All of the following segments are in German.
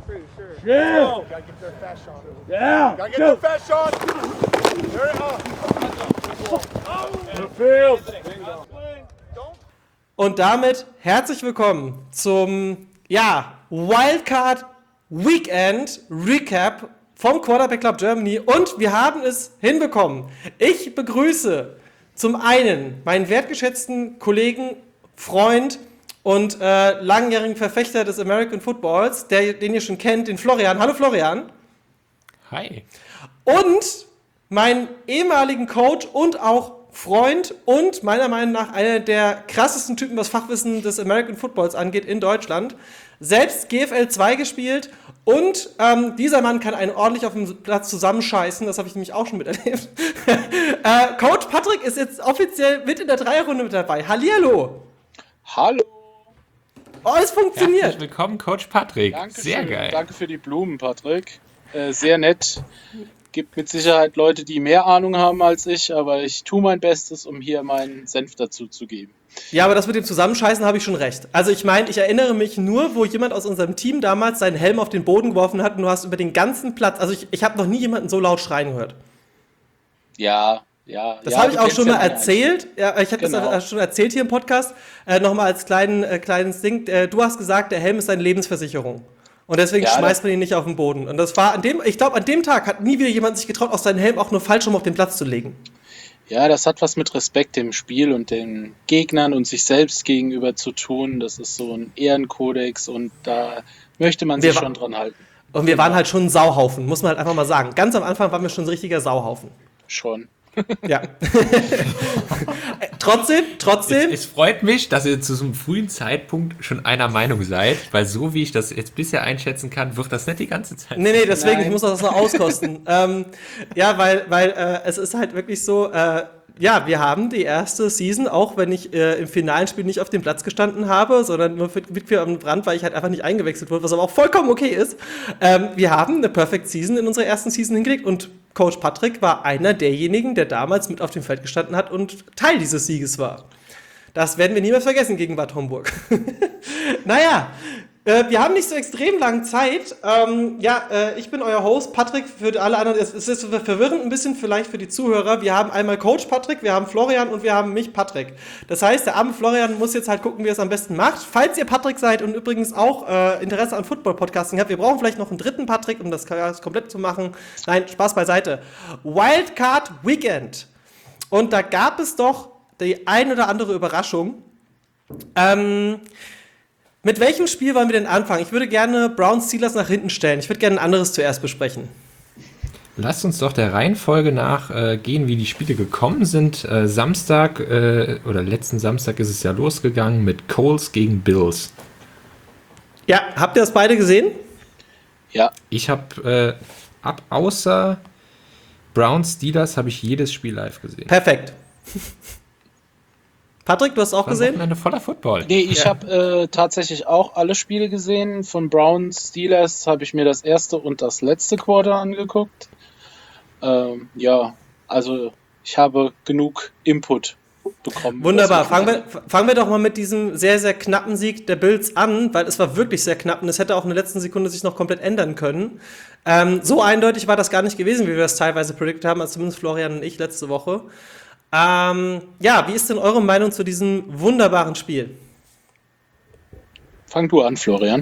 Yeah. Gotta get their fast shot. Yeah. Gotta get their fast shot. Und damit herzlich willkommen zum Wildcard Weekend Recap vom Quarterback Club Germany. Und wir haben es hinbekommen. Ich begrüße zum einen meinen wertgeschätzten Kollegen, Freund und langjährigen Verfechter des American Footballs, den ihr schon kennt, den Florian. Hallo Florian. Hi. Und meinen ehemaligen Coach und auch Freund und meiner Meinung nach einer der krassesten Typen, was Fachwissen des American Footballs angeht in Deutschland. Selbst GFL 2 gespielt und dieser Mann kann einen ordentlich auf dem Platz zusammenscheißen, das habe ich nämlich auch schon miterlebt. Coach Patrick ist jetzt offiziell mit in der Dreierrunde mit dabei. Hallihallo. Hallo. Oh, es funktioniert. Herzlich willkommen, Coach Patrick. Dankeschön. Sehr geil. Danke für die Blumen, Patrick. Sehr nett. Gibt mit Sicherheit Leute, die mehr Ahnung haben als ich, aber ich tue mein Bestes, um hier meinen Senf dazu zu geben. Ja, aber das mit dem Zusammenscheißen habe ich schon recht. Also ich meine, ich erinnere mich nur, wo jemand aus unserem Team damals seinen Helm auf den Boden geworfen hat und du hast über den ganzen Platz, also ich habe noch nie jemanden so laut schreien gehört. Ja. Das habe ich auch schon mal erzählt. Ja, ich habe Genau. das schon erzählt hier im Podcast. Nochmal als kleines Ding. Du hast gesagt, der Helm ist deine Lebensversicherung. Und deswegen schmeißt man ihn nicht auf den Boden. Und das war ich glaube, an dem Tag hat nie wieder jemand sich getraut, aus seinem Helm auch nur falsch rum auf den Platz zu legen. Ja, das hat was mit Respekt im Spiel und den Gegnern und sich selbst gegenüber zu tun. Das ist so ein Ehrenkodex und da möchte man sich schon dran halten. Und wir waren halt schon ein Sauhaufen, muss man halt einfach mal sagen. Ganz am Anfang waren wir schon ein richtiger Sauhaufen. Schon. Ja. Trotzdem. Es freut mich, dass ihr zu so einem frühen Zeitpunkt schon einer Meinung seid, weil so wie ich das jetzt bisher einschätzen kann, wird das nicht die ganze Zeit. Nee, deswegen, Nein. ich muss das noch auskosten. Weil es ist halt wirklich so, wir haben die erste Season, auch wenn ich im finalen Spiel nicht auf dem Platz gestanden habe, sondern nur mit mir am Rand, weil ich halt einfach nicht eingewechselt wurde, was aber auch vollkommen okay ist. Wir haben eine Perfect Season in unserer ersten Season hingelegt und Coach Patrick war einer derjenigen, der damals mit auf dem Feld gestanden hat und Teil dieses Sieges war. Das werden wir niemals vergessen gegen Bad Homburg. Wir haben nicht so extrem lange Zeit. Ich bin euer Host, Patrick, für alle anderen. Es ist verwirrend ein bisschen vielleicht für die Zuhörer. Wir haben einmal Coach Patrick, wir haben Florian und wir haben mich, Patrick. Das heißt, der arme Florian muss jetzt halt gucken, wie er es am besten macht. Falls ihr Patrick seid und übrigens auch Interesse an Football-Podcasting habt, wir brauchen vielleicht noch einen dritten Patrick, um das komplett zu machen. Nein, Spaß beiseite. Wildcard Weekend. Und da gab es doch die ein oder andere Überraschung. Mit welchem Spiel wollen wir denn anfangen? Ich würde gerne Browns Steelers nach hinten stellen. Ich würde gerne ein anderes zuerst besprechen. Lasst uns doch der Reihenfolge nach gehen, wie die Spiele gekommen sind. Samstag oder letzten Samstag ist es ja losgegangen mit Colts gegen Bills. Ja, habt ihr das beide gesehen? Ja. Ich habe außer Browns Steelers habe ich jedes Spiel live gesehen. Perfekt. Patrick, du hast auch gesehen? Wochenende voller Football. Nee, ich habe tatsächlich auch alle Spiele gesehen. Von Browns Steelers habe ich mir das erste und das letzte Quarter angeguckt. Also ich habe genug Input bekommen. Wunderbar. Fangen wir doch mal mit diesem sehr, sehr knappen Sieg der Bills an, weil es war wirklich sehr knapp und es hätte auch in der letzten Sekunde sich noch komplett ändern können. So eindeutig war das gar nicht gewesen, wie wir das teilweise predicted haben, also zumindest Florian und ich letzte Woche. Wie ist denn eure Meinung zu diesem wunderbaren Spiel? Fang du an, Florian.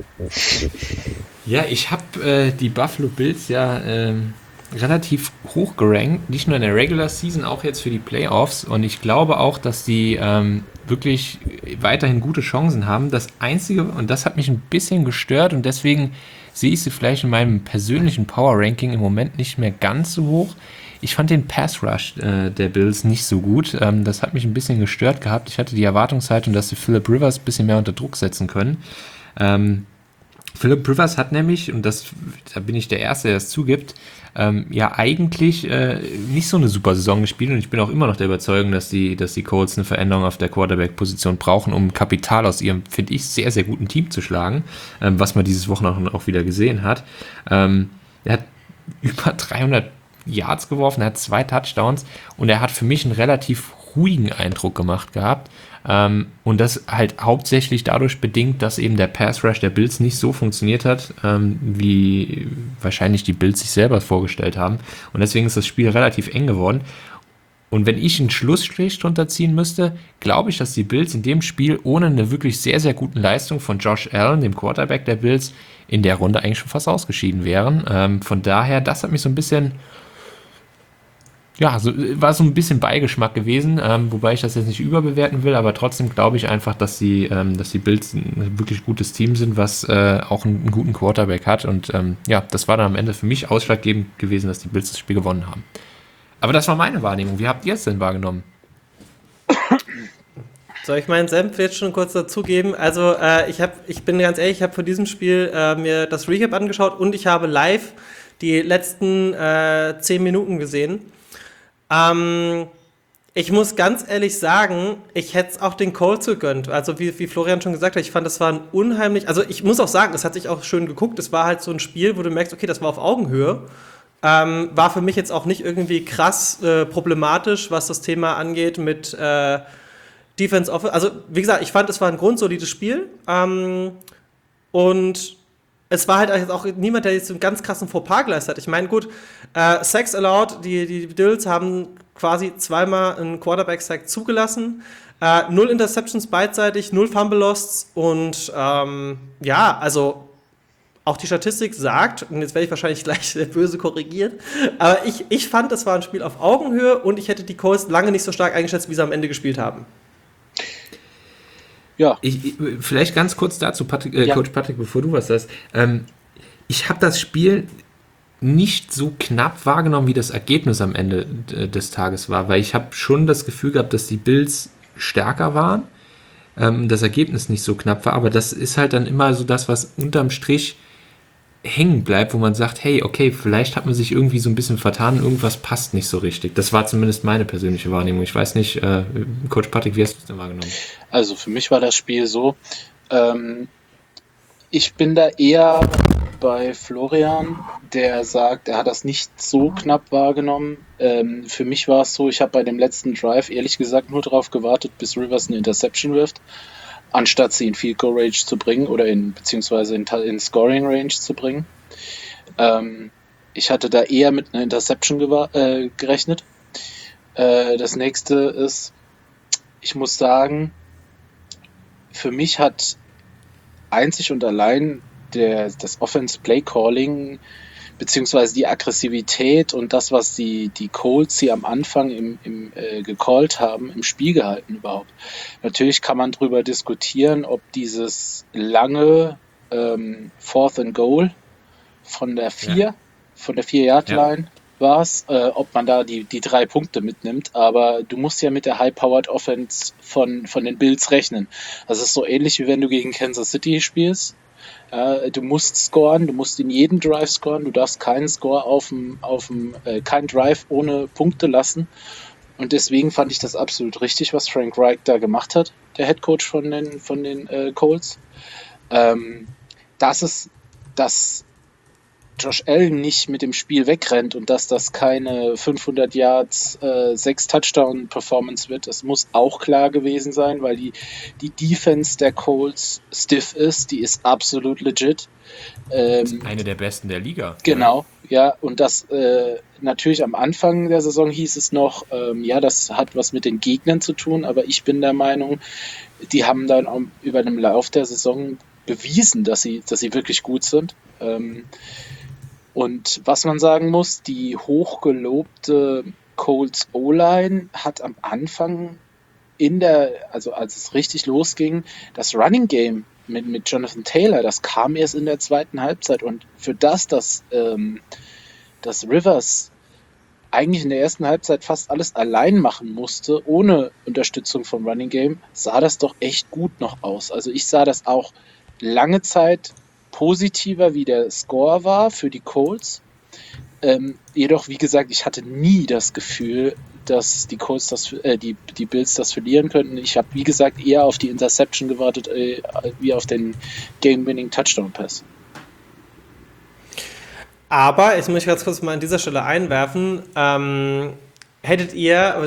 Ja, ich habe die Buffalo Bills relativ hoch gerankt, nicht nur in der Regular Season, auch jetzt für die Playoffs. Und ich glaube auch, dass die wirklich weiterhin gute Chancen haben. Das Einzige, und das hat mich ein bisschen gestört und deswegen sehe ich sie vielleicht in meinem persönlichen Power-Ranking im Moment nicht mehr ganz so hoch. Ich fand den Pass-Rush der Bills nicht so gut. Das hat mich ein bisschen gestört gehabt. Ich hatte die Erwartungshaltung, dass sie Philip Rivers ein bisschen mehr unter Druck setzen können. Philip Rivers hat nämlich, und da bin ich der Erste, der das zugibt, eigentlich nicht so eine super Saison gespielt. Und ich bin auch immer noch der Überzeugung, dass die Colts eine Veränderung auf der Quarterback-Position brauchen, um Kapital aus ihrem, finde ich, sehr, sehr guten Team zu schlagen, was man dieses Wochenende auch wieder gesehen hat. Er hat über 300 Yards geworfen, er hat 2 Touchdowns und er hat für mich ein relativ ruhigen Eindruck gemacht gehabt. Und das halt hauptsächlich dadurch bedingt, dass eben der Pass-Rush der Bills nicht so funktioniert hat, wie wahrscheinlich die Bills sich selber vorgestellt haben. Und deswegen ist das Spiel relativ eng geworden. Und wenn ich einen Schlussstrich drunter ziehen müsste, glaube ich, dass die Bills in dem Spiel ohne eine wirklich sehr, sehr guten Leistung von Josh Allen, dem Quarterback der Bills, in der Runde eigentlich schon fast ausgeschieden wären. Von daher, das hat mich so ein bisschen, ja, war so ein bisschen Beigeschmack gewesen, wobei ich das jetzt nicht überbewerten will, aber trotzdem glaube ich einfach, dass die Bills ein wirklich gutes Team sind, was auch einen guten Quarterback hat. Und ja, das war dann am Ende für mich ausschlaggebend gewesen, dass die Bills das Spiel gewonnen haben. Aber das war meine Wahrnehmung. Wie habt ihr es denn wahrgenommen? Soll ich meinen Senf jetzt schon kurz dazugeben? Also ich bin ganz ehrlich, ich habe vor diesem Spiel mir das Recap angeschaut und ich habe live die letzten 10 Minuten gesehen. Ich muss ganz ehrlich sagen, ich hätte es auch den Colts gegönnt. Also wie Florian schon gesagt hat, ich fand, das war ein unheimlich... Also ich muss auch sagen, es hat sich auch schön geguckt. Es war halt so ein Spiel, wo du merkst, okay, das war auf Augenhöhe. War für mich jetzt auch nicht irgendwie krass problematisch, was das Thema angeht mit Defense Offense. Also, wie gesagt, ich fand, es war ein grundsolides Spiel. Und es war halt auch niemand, der jetzt einen ganz krassen Fauxpas geleistet hat. Ich meine, gut, Sacks allowed, die Bills haben quasi zweimal einen Quarterback-Sack zugelassen. 0 Interceptions beidseitig, 0 Fumble Losts. Und ja, also auch die Statistik sagt, und jetzt werde ich wahrscheinlich gleich böse korrigiert, aber ich fand, das war ein Spiel auf Augenhöhe und ich hätte die Colts lange nicht so stark eingeschätzt, wie sie am Ende gespielt haben. Ja. Vielleicht ganz kurz dazu, Coach Patrick, bevor du was sagst. Ich habe das Spiel nicht so knapp wahrgenommen, wie das Ergebnis am Ende des Tages war, weil ich habe schon das Gefühl gehabt, dass die Bills stärker waren, das Ergebnis nicht so knapp war, aber das ist halt dann immer so das, was unterm Strich hängen bleibt, wo man sagt, hey, okay, vielleicht hat man sich irgendwie so ein bisschen vertan, irgendwas passt nicht so richtig. Das war zumindest meine persönliche Wahrnehmung. Ich weiß nicht, Coach Patrick, wie hast du es denn wahrgenommen? Also für mich war das Spiel so, ich bin da eher bei Florian, der sagt, er hat das nicht so knapp wahrgenommen. Für mich war es so, ich habe bei dem letzten Drive ehrlich gesagt nur darauf gewartet, bis Rivers eine Interception wirft, anstatt sie in Field Goal Range zu bringen oder beziehungsweise in Scoring Range zu bringen. Ich hatte da eher mit einer Interception gerechnet. Das nächste ist, ich muss sagen, für mich hat einzig und allein das Offense Play Calling beziehungsweise die Aggressivität und das, was die Colts hier am Anfang gecallt haben, im Spiel gehalten überhaupt. Natürlich kann man darüber diskutieren, ob dieses lange Fourth and Goal von der 4-Yard-Line war es, ob man da die 3 Punkte mitnimmt, aber du musst ja mit der High-Powered Offense von den Bills rechnen. Das ist so ähnlich, wie wenn du gegen Kansas City spielst. Du musst scoren, du musst in jedem Drive scoren, du darfst keinen Score keinen Drive ohne Punkte lassen. Und deswegen fand ich das absolut richtig, was Frank Reich da gemacht hat, der Headcoach von den Colts. Dass Josh Allen nicht mit dem Spiel wegrennt und dass das keine 500 Yards, 6 Touchdown-Performance wird, das muss auch klar gewesen sein, weil die Defense der Colts stiff ist, die ist absolut legit. Eine der besten der Liga. Genau, ja, und das natürlich am Anfang der Saison hieß es noch, das hat was mit den Gegnern zu tun, aber ich bin der Meinung, die haben dann auch über den Lauf der Saison bewiesen, dass sie wirklich gut sind. Und was man sagen muss, die hochgelobte Colts O-Line hat am Anfang als es richtig losging, das Running Game mit Jonathan Taylor, das kam erst in der zweiten Halbzeit. Und für dass Rivers eigentlich in der ersten Halbzeit fast alles allein machen musste, ohne Unterstützung vom Running Game, sah das doch echt gut noch aus. Also ich sah das auch lange Zeit positiver, wie der Score war für die Colts. Jedoch, wie gesagt, ich hatte nie das Gefühl, dass die Colts die Bills das verlieren könnten. Ich habe, wie gesagt, eher auf die Interception gewartet, wie auf den Game-Winning Touchdown-Pass. Aber, jetzt muss ich ganz kurz mal an dieser Stelle einwerfen, hättet ihr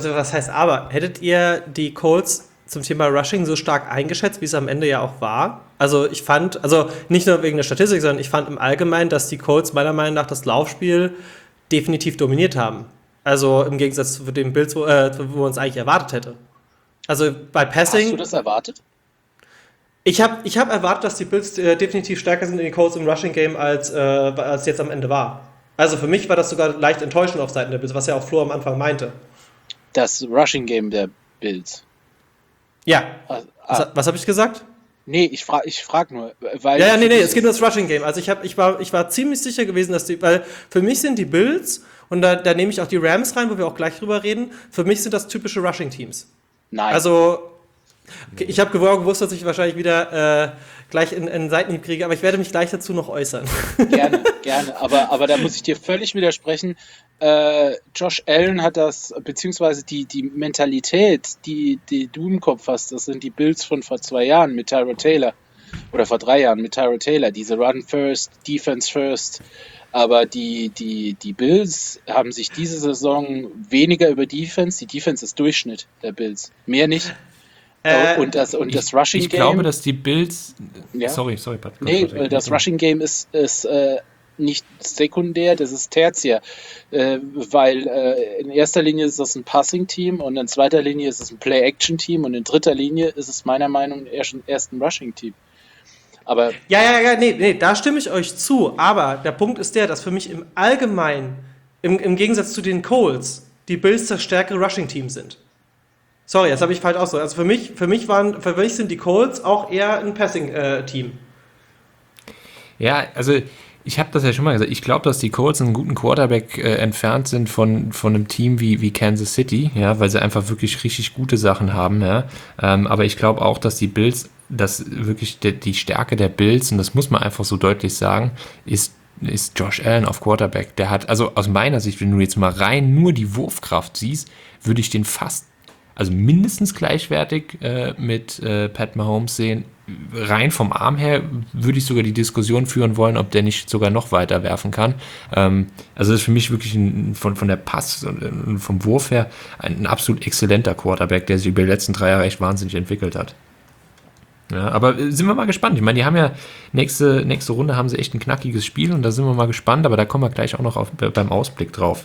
die Colts zum Thema Rushing so stark eingeschätzt, wie es am Ende ja auch war? Also ich fand, nicht nur wegen der Statistik, sondern ich fand im Allgemeinen, dass die Colts meiner Meinung nach das Laufspiel definitiv dominiert haben. Also im Gegensatz zu den Bills, wo man es eigentlich erwartet hätte. Also bei Passing... Hast du das erwartet? Ich hab erwartet, dass die Bills definitiv stärker sind in den Colts im Rushing-Game, als jetzt am Ende war. Also für mich war das sogar leicht enttäuschend auf Seiten der Bills, was ja auch Flo am Anfang meinte. Das Rushing-Game der Bills. Ja. Was habe ich gesagt? Nee, ich frag nur, weil... Ja, nee, es geht nur das Rushing-Game. Also ich war ziemlich sicher gewesen, weil für mich sind die Bills, und da nehme ich auch die Rams rein, wo wir auch gleich drüber reden, für mich sind das typische Rushing-Teams. Nein. Also, okay, ich habe gewusst, dass ich wahrscheinlich wieder gleich in Seitenhieb kriege, aber ich werde mich gleich dazu noch äußern. Gerne. Aber da muss ich dir völlig widersprechen. Josh Allen hat das, beziehungsweise die Mentalität, die du im Kopf hast, das sind die Bills von vor 2 Jahren mit Tyrod Taylor. Oder vor 3 Jahren mit Tyrod Taylor. Diese Run first, Defense first. Aber die Bills haben sich diese Saison weniger über Defense. Die Defense ist Durchschnitt der Bills. Mehr nicht. Und das Rushing Game. Ich glaube, dass die Bills. Ja? Sorry, Patrick. Nee, das Rushing Game ist nicht sekundär, das ist tertiär. Weil in erster Linie ist das ein Passing-Team und in zweiter Linie ist es ein Play-Action-Team und in dritter Linie ist es meiner Meinung nach erst ein Rushing-Team. Aber nee, da stimme ich euch zu. Aber der Punkt ist der, dass für mich im Allgemeinen, im Gegensatz zu den Colts, die Bills das stärkere Rushing-Team sind. Sorry, das habe ich falsch ausgedrückt. Also für mich sind die Colts auch eher ein Passing-Team. Ja, also ich habe das ja schon mal gesagt. Ich glaube, dass die Colts einen guten Quarterback entfernt sind von einem Team wie Kansas City, ja, weil sie einfach wirklich richtig gute Sachen haben. Ja. Aber ich glaube auch, dass die Bills, dass wirklich die Stärke der Bills, und das muss man einfach so deutlich sagen, ist Josh Allen auf Quarterback. Der hat, also aus meiner Sicht, wenn du jetzt mal rein nur die Wurfkraft siehst, würde ich den fast, also mindestens gleichwertig mit Pat Mahomes sehen. Rein vom Arm her würde ich sogar die Diskussion führen wollen, ob der nicht sogar noch weiter werfen kann. Also das ist für mich wirklich von der Pass und vom Wurf her ein absolut exzellenter Quarterback, der sich über die letzten 3 Jahre echt wahnsinnig entwickelt hat. Ja, aber sind wir mal gespannt. Ich meine, die haben ja nächste Runde haben sie echt ein knackiges Spiel und da sind wir mal gespannt, aber da kommen wir gleich auch noch beim Ausblick drauf.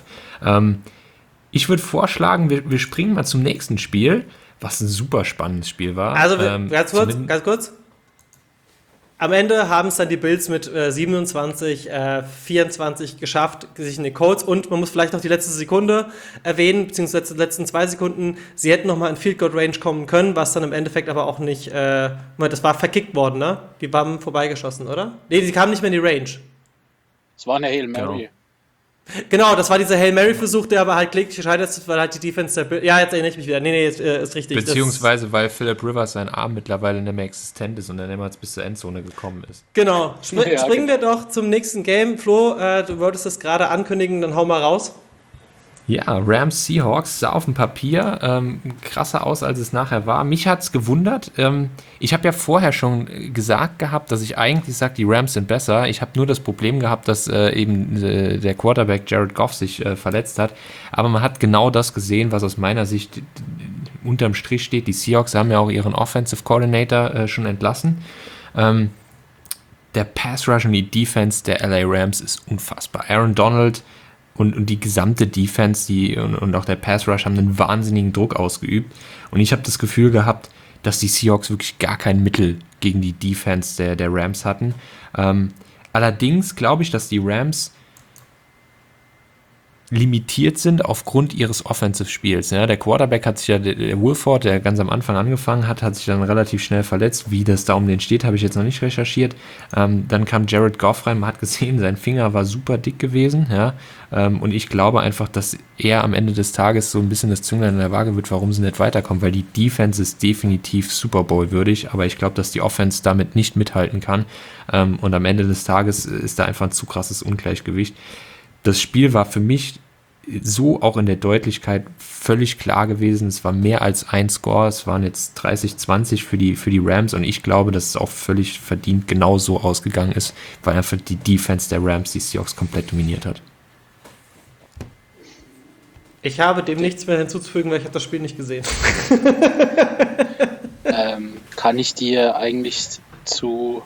Ich würde vorschlagen, wir springen mal zum nächsten Spiel, was ein super spannendes Spiel war. Also ganz kurz. Am Ende haben es dann die Bills mit 27-24 geschafft, sich in den Colts, und man muss vielleicht noch die letzte Sekunde erwähnen, beziehungsweise die letzten 2 Sekunden, sie hätten noch mal in Field Goal Range kommen können, was dann im Endeffekt aber auch nicht, das war verkickt worden, ne? Die waren vorbeigeschossen, oder? Nee, die kamen nicht mehr in die Range. es war eine Hail Mary. Genau, das war dieser Hail Mary-Versuch, der aber halt kläglich gescheitert ist, weil halt die Defense der Bills. Ja, jetzt erinnere ich mich wieder. Nee, ist richtig. Beziehungsweise, weil Philip Rivers sein Arm mittlerweile nicht mehr existent ist und er niemals bis zur Endzone gekommen ist. Genau. Springen wir doch zum nächsten Game. Flo, du wolltest es gerade ankündigen, dann hau mal raus. Ja, Rams Seahawks sah auf dem Papier krasser aus, als es nachher war. Mich hat's gewundert. Ich habe ja vorher schon gesagt gehabt, dass ich eigentlich sage, die Rams sind besser. Ich habe nur das Problem gehabt, dass eben der Quarterback Jared Goff sich verletzt hat. Aber man hat genau das gesehen, was aus meiner Sicht unterm Strich steht. Die Seahawks haben ja auch ihren Offensive Coordinator schon entlassen. Der Pass Rush und die Defense der LA Rams ist unfassbar. Aaron Donald und die gesamte Defense und auch der Pass Rush haben einen wahnsinnigen Druck ausgeübt. Und ich habe das Gefühl gehabt, dass die Seahawks wirklich gar kein Mittel gegen die Defense der Rams hatten. Allerdings glaube ich, dass die Rams limitiert sind aufgrund ihres Offensive-Spiels. Ja, der Quarterback hat sich ja, der Wolford, der ganz am Anfang angefangen hat sich dann relativ schnell verletzt. Wie das da um den steht, habe ich jetzt noch nicht recherchiert. Dann kam Jared Goff rein, man hat gesehen, sein Finger war super dick gewesen. Ja, und ich glaube einfach, dass er am Ende des Tages so ein bisschen das Zünglein in der Waage wird, warum sie nicht weiterkommen, weil die Defense ist definitiv Super Bowl würdig, aber ich glaube, dass die Offense damit nicht mithalten kann. Und am Ende des Tages ist da einfach ein zu krasses Ungleichgewicht. Das Spiel war für mich so auch in der Deutlichkeit völlig klar gewesen. Es war mehr als ein Score. Es waren jetzt 30-20 für die Rams und ich glaube, dass es auch völlig verdient genau so ausgegangen ist, weil einfach die Defense der Rams die Seahawks komplett dominiert hat. Ich habe dem nichts mehr hinzuzufügen, weil ich habe das Spiel nicht gesehen. Kann ich dir eigentlich zu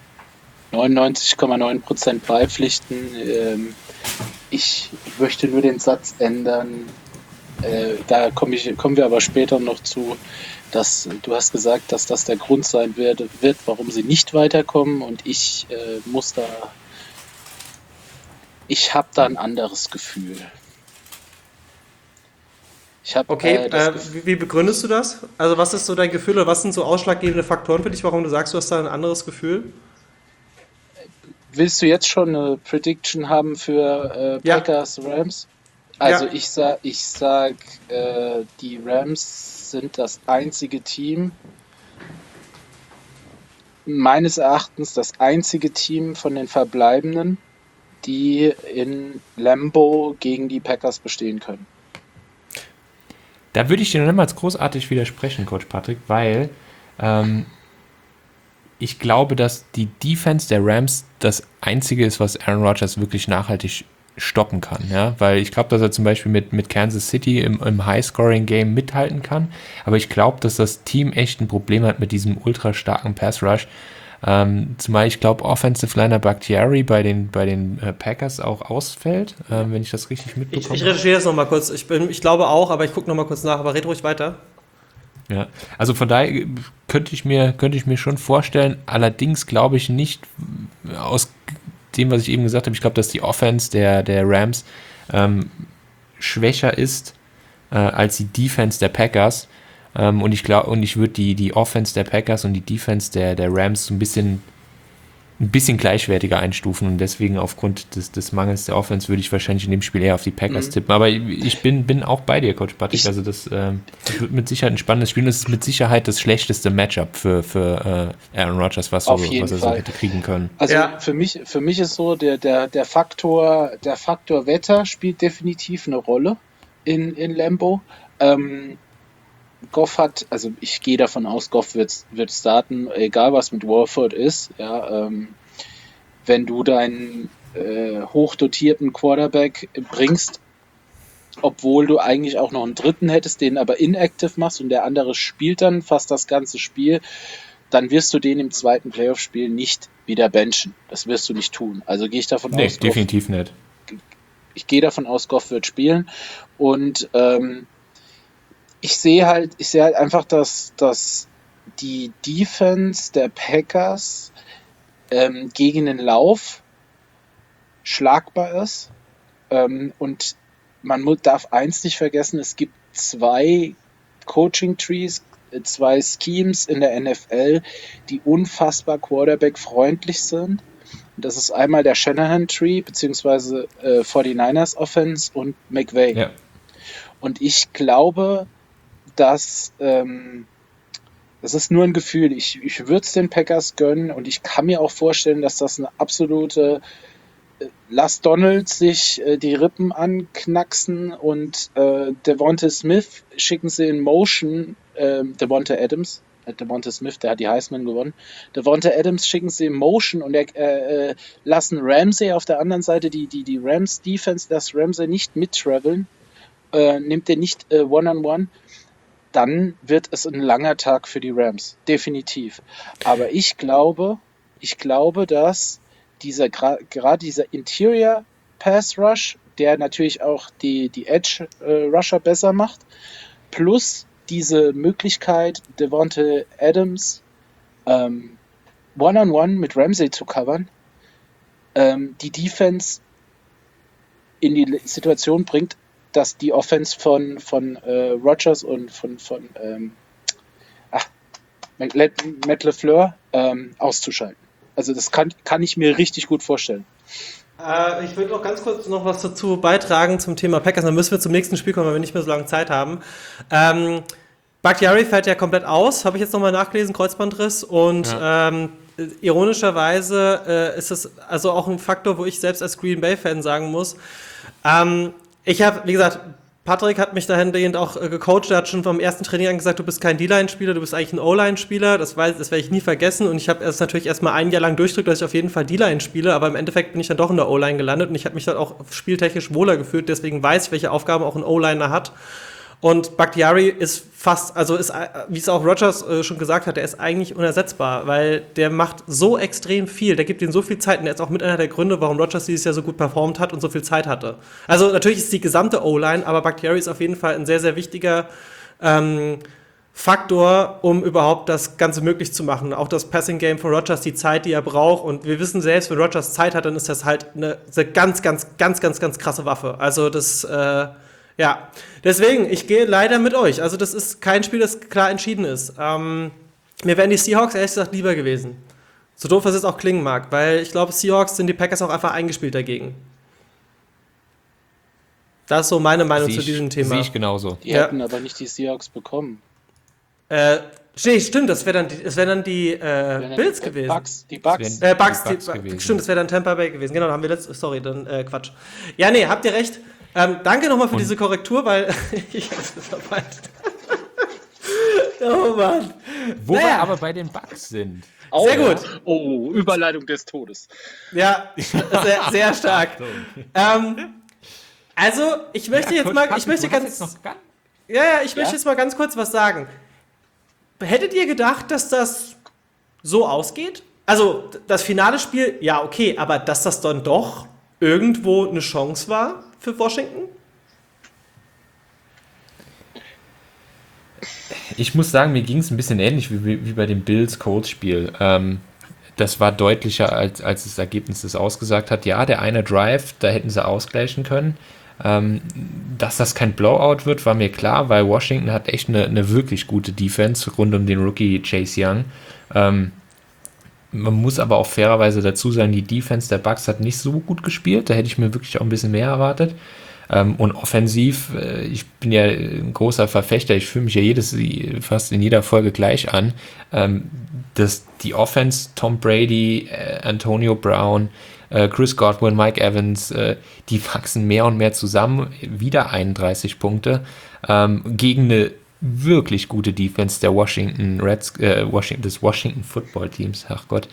99,9% beipflichten. Ich möchte nur den Satz ändern. Da kommen wir aber später noch zu, dass du hast gesagt, dass das der Grund sein wird, warum sie nicht weiterkommen, und ich habe da ein anderes Gefühl. Okay, wie begründest du das? Also was ist so dein Gefühl oder was sind so ausschlaggebende Faktoren für dich, warum du sagst, du hast da ein anderes Gefühl? Willst du jetzt schon eine Prediction haben für Packers Rams? Also Ja. ich sag, die Rams sind das einzige Team, meines Erachtens das einzige Team von den Verbleibenden, die in Lambeau gegen die Packers bestehen können. Da würde ich dir noch niemals großartig widersprechen, Coach Patrick, weil ich glaube, dass die Defense der Rams das Einzige ist, was Aaron Rodgers wirklich nachhaltig stoppen kann. Ja? Weil ich glaube, dass er zum Beispiel mit Kansas City im High-Scoring-Game mithalten kann. Aber ich glaube, dass das Team echt ein Problem hat mit diesem ultra starken Pass-Rush. Zumal ich glaube, Offensive Liner Bakhtiari bei den Packers auch ausfällt, wenn ich das richtig mitbekomme. Ich recherchiere das nochmal kurz. Ich glaube auch, aber ich gucke nochmal kurz nach. Aber red ruhig weiter. Ja, also von daher könnte ich mir schon vorstellen, allerdings glaube ich nicht, aus dem, was ich eben gesagt habe, ich glaube, dass die Offense der Rams schwächer ist als die Defense der Packers. Und ich würde die Offense der Packers und die Defense der Rams so ein bisschen gleichwertiger einstufen, und deswegen aufgrund des Mangels der Offense würde ich wahrscheinlich in dem Spiel eher auf die Packers tippen. Aber ich bin auch bei dir, Coach Patrick. Also das wird mit Sicherheit ein spannendes Spiel. Das ist mit Sicherheit das schlechteste Matchup für Aaron Rodgers, was er so hätte kriegen können. Also für mich ist so, der Faktor Wetter spielt definitiv eine Rolle in Lambeau. Goff also ich gehe davon aus, Goff wird starten, egal was mit Wolford ist. Ja, wenn du deinen hochdotierten Quarterback bringst, obwohl du eigentlich auch noch einen dritten hättest, den aber inactive machst und der andere spielt dann fast das ganze Spiel, dann wirst du den im zweiten Playoff-Spiel nicht wieder benchen. Das wirst du nicht tun. Also gehe ich davon aus, definitiv nicht. Ich gehe davon aus, Goff wird spielen, und ich sehe halt einfach, dass die Defense der Packers gegen den Lauf schlagbar ist. Und man darf eins nicht vergessen, es gibt 2 Coaching-Trees, 2 Schemes in der NFL, die unfassbar Quarterback-freundlich sind. Und das ist einmal der Shanahan-Tree, beziehungsweise 49ers Offense und McVay. Ja. Und ich glaube, das ist nur ein Gefühl. Ich würde es den Packers gönnen, und ich kann mir auch vorstellen, dass das eine absolute Lass Donald sich die Rippen anknacksen, und Devonta Smith schicken sie in Motion, Devonta Adams, Devonta Smith, der hat die Heisman gewonnen, Devonta Adams schicken sie in Motion, und lassen Ramsey auf der anderen Seite, die Rams Defense, das Ramsey nicht mittraveln, nimmt den nicht One-on-One, dann wird es ein langer Tag für die Rams, definitiv. Aber ich glaube, dass gerade dieser Interior Pass Rush, der natürlich auch die Edge Rusher besser macht, plus diese Möglichkeit, Devonta Adams One-on-One mit Ramsey zu covern, die Defense in die Situation bringt, dass die Offense von Rodgers und von Matt LaFleur auszuschalten. Also das kann ich mir richtig gut vorstellen. Ich würde noch ganz kurz noch was dazu beitragen zum Thema Packers. Dann müssen wir zum nächsten Spiel kommen, weil wir nicht mehr so lange Zeit haben. Bakhtiari fällt ja komplett aus, habe ich jetzt nochmal nachgelesen, Kreuzbandriss. Und ironischerweise ist es also auch ein Faktor, wo ich selbst als Green Bay-Fan sagen muss, ich habe, wie gesagt, Patrick hat mich dahingehend auch gecoacht. Er hat schon vom ersten Training an gesagt, du bist kein D-Line-Spieler, du bist eigentlich ein O-Line-Spieler. Das werde ich nie vergessen. Und ich habe es natürlich erstmal ein Jahr lang durchdrückt, dass ich auf jeden Fall D-Line spiele. Aber im Endeffekt bin ich dann doch in der O-Line gelandet und ich habe mich dann auch spieltechnisch wohler gefühlt. Deswegen weiß ich, welche Aufgaben auch ein O-Liner hat. Und Bakhtiari ist wie es auch Rodgers schon gesagt hat, der ist eigentlich unersetzbar, weil der macht so extrem viel, der gibt ihm so viel Zeit und der ist auch mit einer der Gründe, warum Rodgers dieses Jahr so gut performt hat und so viel Zeit hatte. Also natürlich ist die gesamte O-Line, aber Bakhtiari ist auf jeden Fall ein sehr, sehr wichtiger Faktor, um überhaupt das Ganze möglich zu machen. Auch das Passing-Game von Rodgers, die Zeit, die er braucht. Und wir wissen selbst, wenn Rodgers Zeit hat, dann ist das halt eine ganz, ganz, ganz, ganz, ganz krasse Waffe. Also das ja, deswegen, ich gehe leider mit euch. Also das ist kein Spiel, das klar entschieden ist. Mir wären die Seahawks ehrlich gesagt lieber gewesen. So doof es jetzt auch klingen mag, weil ich glaube, Seahawks sind die Packers auch einfach eingespielt dagegen. Das ist so meine Meinung zu diesem Thema. Sehe ich genauso. Die hätten aber nicht die Seahawks bekommen. Stimmt, das wäre dann die Bills gewesen. Die Bucks. Stimmt, das wäre dann Tampa Bay gewesen. Genau, haben wir Quatsch. Ja, nee, habt ihr recht. Danke nochmal für diese Korrektur, weil ich hab's verpeilt. Oh Mann. Wo wir aber bei den Bucks sind. Sehr gut. Oh, Überleitung des Todes. Ja, sehr, sehr stark. Also, ich möchte jetzt mal ganz kurz was sagen. Hättet ihr gedacht, dass das so ausgeht? Also, das finale Spiel, ja, okay, aber dass das dann doch irgendwo eine Chance war für Washington? Ich muss sagen, mir ging es ein bisschen ähnlich wie bei dem Bills-Colts-Spiel. Das war deutlicher, als das Ergebnis das ausgesagt hat. Ja, der eine Drive, da hätten sie ausgleichen können. Dass das kein Blowout wird, war mir klar, weil Washington hat echt eine wirklich gute Defense rund um den Rookie Chase Young. Man muss aber auch fairerweise dazu sagen, die Defense der Bucks hat nicht so gut gespielt. Da hätte ich mir wirklich auch ein bisschen mehr erwartet. Und offensiv, ich bin ja ein großer Verfechter, ich fühle mich ja fast in jeder Folge gleich an, dass die Offense, Tom Brady, Antonio Brown, Chris Godwin, Mike Evans, die wachsen mehr und mehr zusammen, wieder 31 Punkte, gegen eine wirklich gute Defense der des Washington Football Teams, ach Gott,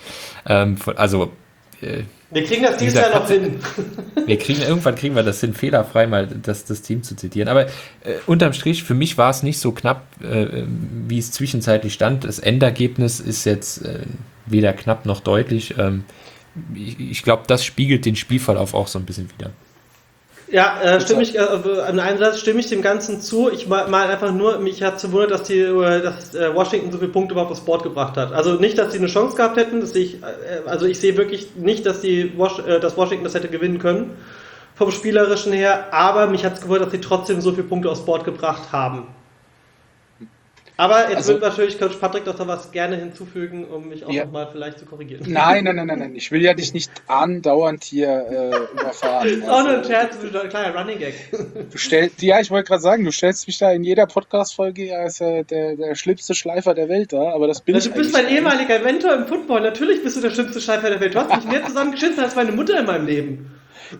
wir kriegen das dieses Jahr noch hin. Irgendwann kriegen wir das hin, fehlerfrei mal das Team zu zitieren. Aber unterm Strich, für mich war es nicht so knapp, wie es zwischenzeitlich stand. Das Endergebnis ist jetzt weder knapp noch deutlich. Ich glaube, das spiegelt den Spielverlauf auch so ein bisschen wider. Ja, im Einsatz stimme ich dem Ganzen zu. Ich mal einfach nur, mich hat zu wundern, dass Washington so viele Punkte überhaupt aufs Board gebracht hat. Also nicht, dass sie eine Chance gehabt hätten, ich sehe wirklich nicht, dass Washington das hätte gewinnen können, vom Spielerischen her, aber mich hat es gewundert, dass sie trotzdem so viele Punkte aufs Board gebracht haben. Aber jetzt wird natürlich Coach Patrick doch da was gerne hinzufügen, um mich auch nochmal vielleicht zu korrigieren. Nein. Ich will ja dich nicht andauernd hier überfahren. Oh, nur ein Scherz, ein kleiner Running Gag. Ich wollte gerade sagen, du stellst mich da in jeder Podcast-Folge als der schlimmste Schleifer der Welt da, aber das bin ich. Du bist mein ehemaliger Mentor im Football, natürlich bist du der schlimmste Schleifer der Welt. Du hast mich mehr zusammengeschissen als meine Mutter in meinem Leben.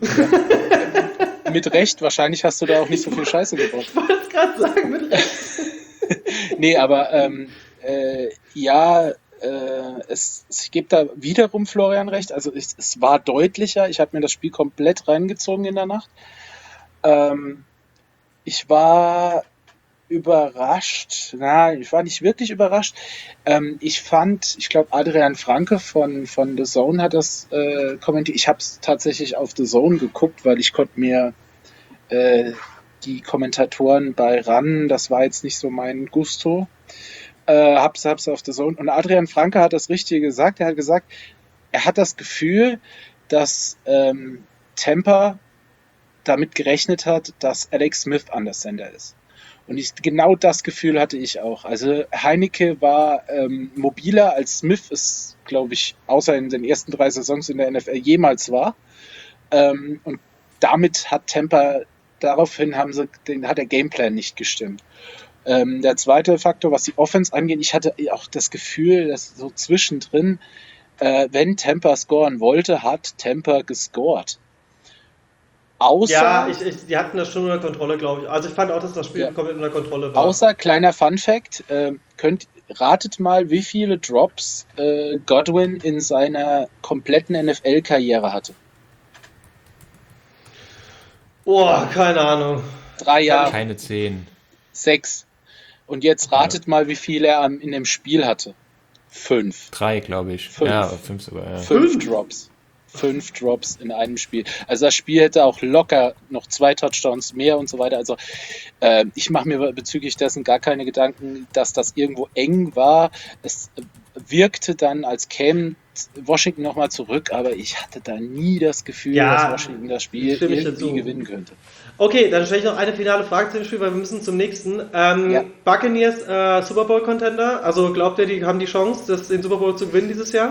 Mit Recht, wahrscheinlich hast du da auch nicht so viel Scheiße gebaut. Ich wollte es gerade sagen, mit Recht. Nee, aber ich gebe da wiederum Florian recht. Also es war deutlicher. Ich habe mir das Spiel komplett reingezogen in der Nacht. Ich war überrascht. Nein, ich war nicht wirklich überrascht. Ich glaube, Adrian Franke von The Zone hat das kommentiert. Ich habe es tatsächlich auf The Zone geguckt, weil ich konnte mir die Kommentatoren bei RAN, das war jetzt nicht so mein Gusto, hab's auf The Zone. Und Adrian Franke hat das Richtige gesagt. Er hat gesagt, er hat das Gefühl, dass Tampa damit gerechnet hat, dass Alex Smith an der Center ist. Und genau das Gefühl hatte ich auch. Also Heinicke war mobiler, als Smith es, glaube ich, außer in den ersten 3 Saisons in der NFL jemals war. Und damit hat Tampa daraufhin hat der Gameplan nicht gestimmt. Der zweite Faktor, was die Offense angeht, ich hatte auch das Gefühl, dass so zwischendrin, wenn Tampa scoren wollte, hat Tampa gescored. Außer, die hatten das schon unter Kontrolle, glaube ich. Also ich fand auch, dass das Spiel komplett unter Kontrolle war. außer kleiner Fun-Fact, ratet mal, wie viele Drops Godwin in seiner kompletten NFL-Karriere hatte. Boah, keine Ahnung. 3 Jahre, Keine 10. 6. Und jetzt ratet mal, wie viele er in dem Spiel hatte. 5. 3, glaube ich. 5. Ja, 5 sogar, ja. 5 Drops. 5 Drops in einem Spiel. Also das Spiel hätte auch locker noch 2 Touchdowns mehr und so weiter. Also ich mache mir bezüglich dessen gar keine Gedanken, dass das irgendwo eng war. Es wirkte dann, als käme Washington nochmal zurück, aber ich hatte da nie das Gefühl, dass Washington das Spiel stimme ich irgendwie dazu. gewinnen könnte. Okay, dann stelle ich noch eine finale Frage zu dem Spiel, weil wir müssen zum nächsten. Buccaneers Super Bowl Contender. Also glaubt ihr, die haben die Chance, den Super Bowl zu gewinnen dieses Jahr?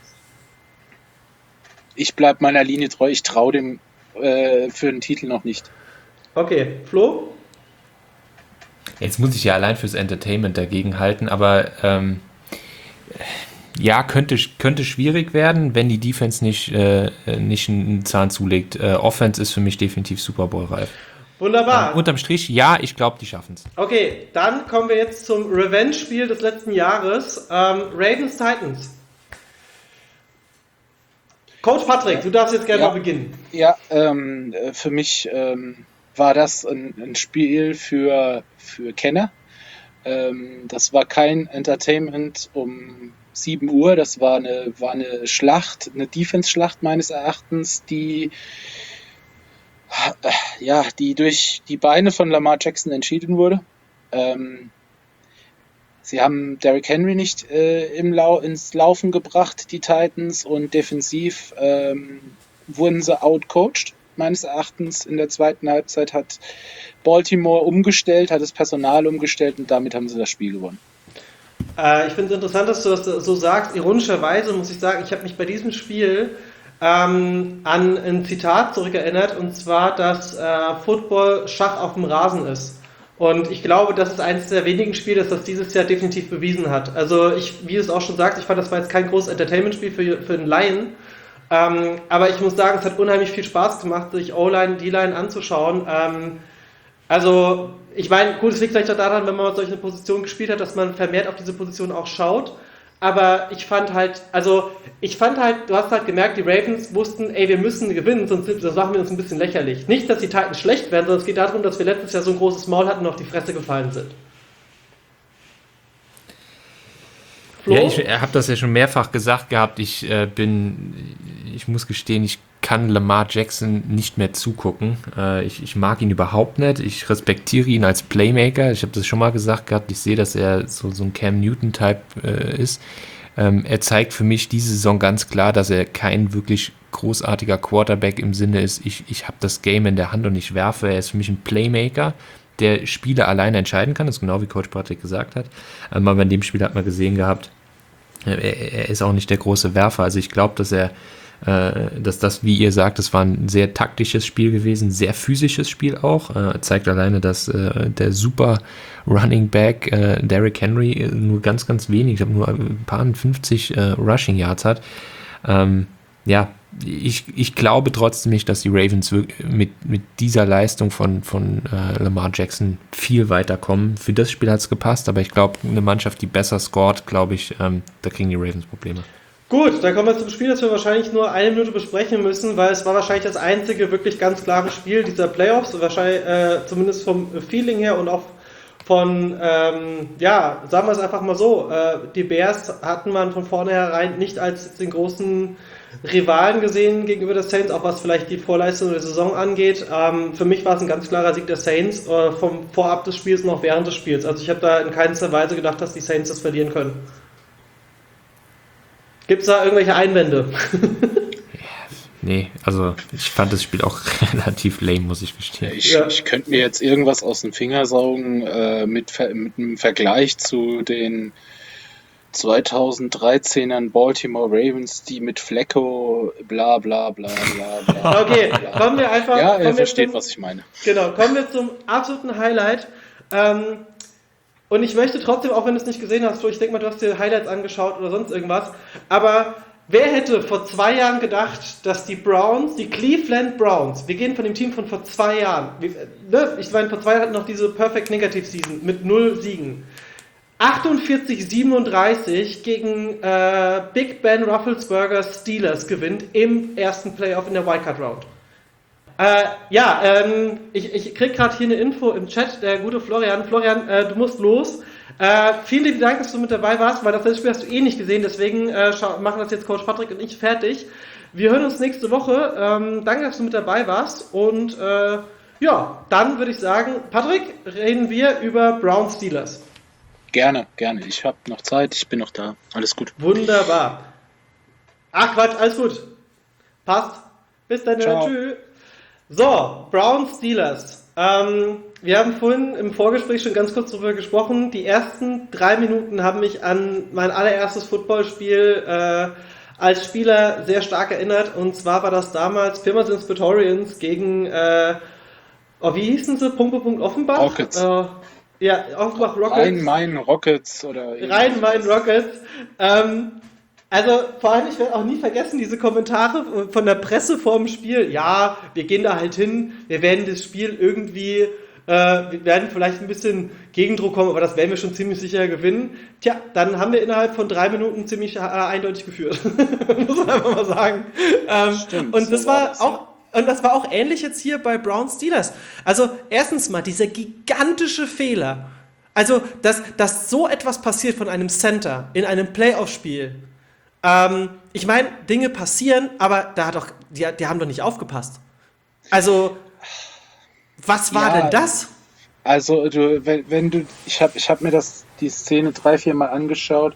Ich bleibe meiner Linie treu. Ich traue dem für den Titel noch nicht. Okay, Flo? Jetzt muss ich ja allein fürs Entertainment dagegen halten, aber ja, könnte schwierig werden, wenn die Defense nicht einen Zahn zulegt. Offense ist für mich definitiv Super Bowl reif. Wunderbar. Unterm Strich, ja, ich glaube, die schaffen es. Okay, dann kommen wir jetzt zum Revenge-Spiel des letzten Jahres. Ravens-Titans. Coach Patrick, du darfst jetzt gerne mal beginnen. Ja, für mich war das ein Spiel für Kenner. Das war kein Entertainment um 7 Uhr, das war eine Schlacht, eine Defense-Schlacht meines Erachtens, die durch die Beine von Lamar Jackson entschieden wurde. Sie haben Derrick Henry nicht ins Laufen gebracht, die Titans, und defensiv wurden sie outcoached. Meines Erachtens in der zweiten Halbzeit hat Baltimore umgestellt, hat das Personal umgestellt und damit haben sie das Spiel gewonnen. Ich finde es interessant, dass du das so sagst. Ironischerweise muss ich sagen, ich habe mich bei diesem Spiel an ein Zitat zurückerinnert, und zwar, dass Football Schach auf dem Rasen ist. Und ich glaube, das ist eines der wenigen Spiele, das dieses Jahr definitiv bewiesen hat. Also wie du es auch schon sagst, ich fand, das war jetzt kein großes Entertainment-Spiel für den Laien. Aber ich muss sagen, es hat unheimlich viel Spaß gemacht, sich O-Line, D-Line anzuschauen. Also, ich meine, gut, es liegt vielleicht auch daran, wenn man solche Positionen gespielt hat, dass man vermehrt auf diese Position auch schaut. Aber ich fand halt, du hast halt gemerkt, die Ravens wussten, ey, wir müssen gewinnen, sonst das machen wir uns ein bisschen lächerlich. Nicht, dass die Titans schlecht werden, sondern es geht darum, dass wir letztes Jahr so ein großes Maul hatten und auf die Fresse gefallen sind. Flo? Ja, ich habe das ja schon mehrfach gesagt gehabt. Ich muss gestehen, ich kann Lamar Jackson nicht mehr zugucken. Ich mag ihn überhaupt nicht. Ich respektiere ihn als Playmaker. Ich habe das schon mal gesagt gehabt. Ich sehe, dass er so ein Cam Newton-Type ist. Er zeigt für mich diese Saison ganz klar, dass er kein wirklich großartiger Quarterback im Sinne ist, ich habe das Game in der Hand und ich werfe. Er ist für mich ein Playmaker, der Spiele alleine entscheiden kann. Das ist genau wie Coach Patrick gesagt hat. Aber bei dem Spiel hat man gesehen gehabt, er ist auch nicht der große Werfer. Also ich glaube, dass das, wie ihr sagt, das war ein sehr taktisches Spiel gewesen, sehr physisches Spiel auch. Zeigt alleine, dass der super Running Back Derrick Henry nur ganz, ganz wenig, ich glaube nur ein paar 50 Rushing Yards hat. Ich glaube trotzdem nicht, dass die Ravens mit dieser Leistung von Lamar Jackson viel weiterkommen. Für das Spiel hat es gepasst, aber ich glaube, eine Mannschaft, die besser scored, glaube ich, da kriegen die Ravens Probleme. Gut, dann kommen wir zum Spiel, das wir wahrscheinlich nur 1 Minute besprechen müssen, weil es war wahrscheinlich das einzige wirklich ganz klare Spiel dieser Playoffs, wahrscheinlich zumindest vom Feeling her und auch von, sagen wir es einfach mal so, die Bears hatten man von vornherein nicht als den großen Rivalen gesehen gegenüber der Saints, auch was vielleicht die Vorleistung der Saison angeht. Für mich war es ein ganz klarer Sieg der Saints, vom Vorab des Spiels und auch während des Spiels. Also ich habe da in keinster Weise gedacht, dass die Saints das verlieren können. Gibt es da irgendwelche Einwände? Nee, also ich fand das Spiel auch relativ lame, muss ich gestehen. Ich könnte mir jetzt irgendwas aus dem Finger saugen mit einem Vergleich zu den 2013ern Baltimore Ravens, die mit Flacco bla bla bla bla bla. Okay, kommen wir einfach... Ja, er versteht, was ich meine. Genau, kommen wir zum absoluten Highlight. Und ich möchte trotzdem, auch wenn du es nicht gesehen hast, Flo, ich denke mal, du hast dir Highlights angeschaut oder sonst irgendwas, aber wer hätte vor 2 Jahren gedacht, dass die Cleveland Browns, wir gehen von dem Team von vor 2 Jahren, ich meine, vor 2 Jahren hatten noch diese Perfect Negative Season mit 0 Siegen. 48-37 gegen Big Ben Roethlisberger's Steelers gewinnt im ersten Playoff in der Wildcard Round. Ich krieg gerade hier eine Info im Chat, der gute Florian. Florian, du musst los. Vielen lieben Dank, dass du mit dabei warst, weil das letzte Spiel hast du nicht gesehen, deswegen machen das jetzt Coach Patrick und ich fertig. Wir hören uns nächste Woche. Danke, dass du mit dabei warst und dann würde ich sagen, Patrick, reden wir über Browns Steelers. Gerne. Ich habe noch Zeit, ich bin noch da. Alles gut. Wunderbar. Ach Quatsch, alles gut. Passt. Bis dann. Tschüss. So, Browns Steelers. Wir haben vorhin im Vorgespräch schon ganz kurz darüber gesprochen. Die ersten 3 Minuten haben mich an mein allererstes Footballspiel als Spieler sehr stark erinnert. Und zwar war das damals Pirmasens Praetorians gegen, wie hießen sie? Offenbach? Rockets. Offenbach Rockets. Rhein-Main Rockets oder... Rhein-Main Rockets. Also vor allem, ich werde auch nie vergessen, diese Kommentare von der Presse vorm Spiel. Ja, wir gehen da halt hin, wir werden das Spiel irgendwie, wir werden vielleicht ein bisschen Gegendruck kommen, aber das werden wir schon ziemlich sicher gewinnen. Tja, dann haben wir innerhalb von 3 Minuten ziemlich eindeutig geführt. Muss man einfach mal sagen. Stimmt, und das war auch ähnlich jetzt hier bei Browns Steelers. Also erstens mal, dieser gigantische Fehler. Also, dass so etwas passiert von einem Center in einem Playoff-Spiel. Ich meine, Dinge passieren, aber die haben doch nicht aufgepasst. Also, was war denn das? Also, ich hab mir die Szene 3-4 Mal angeschaut.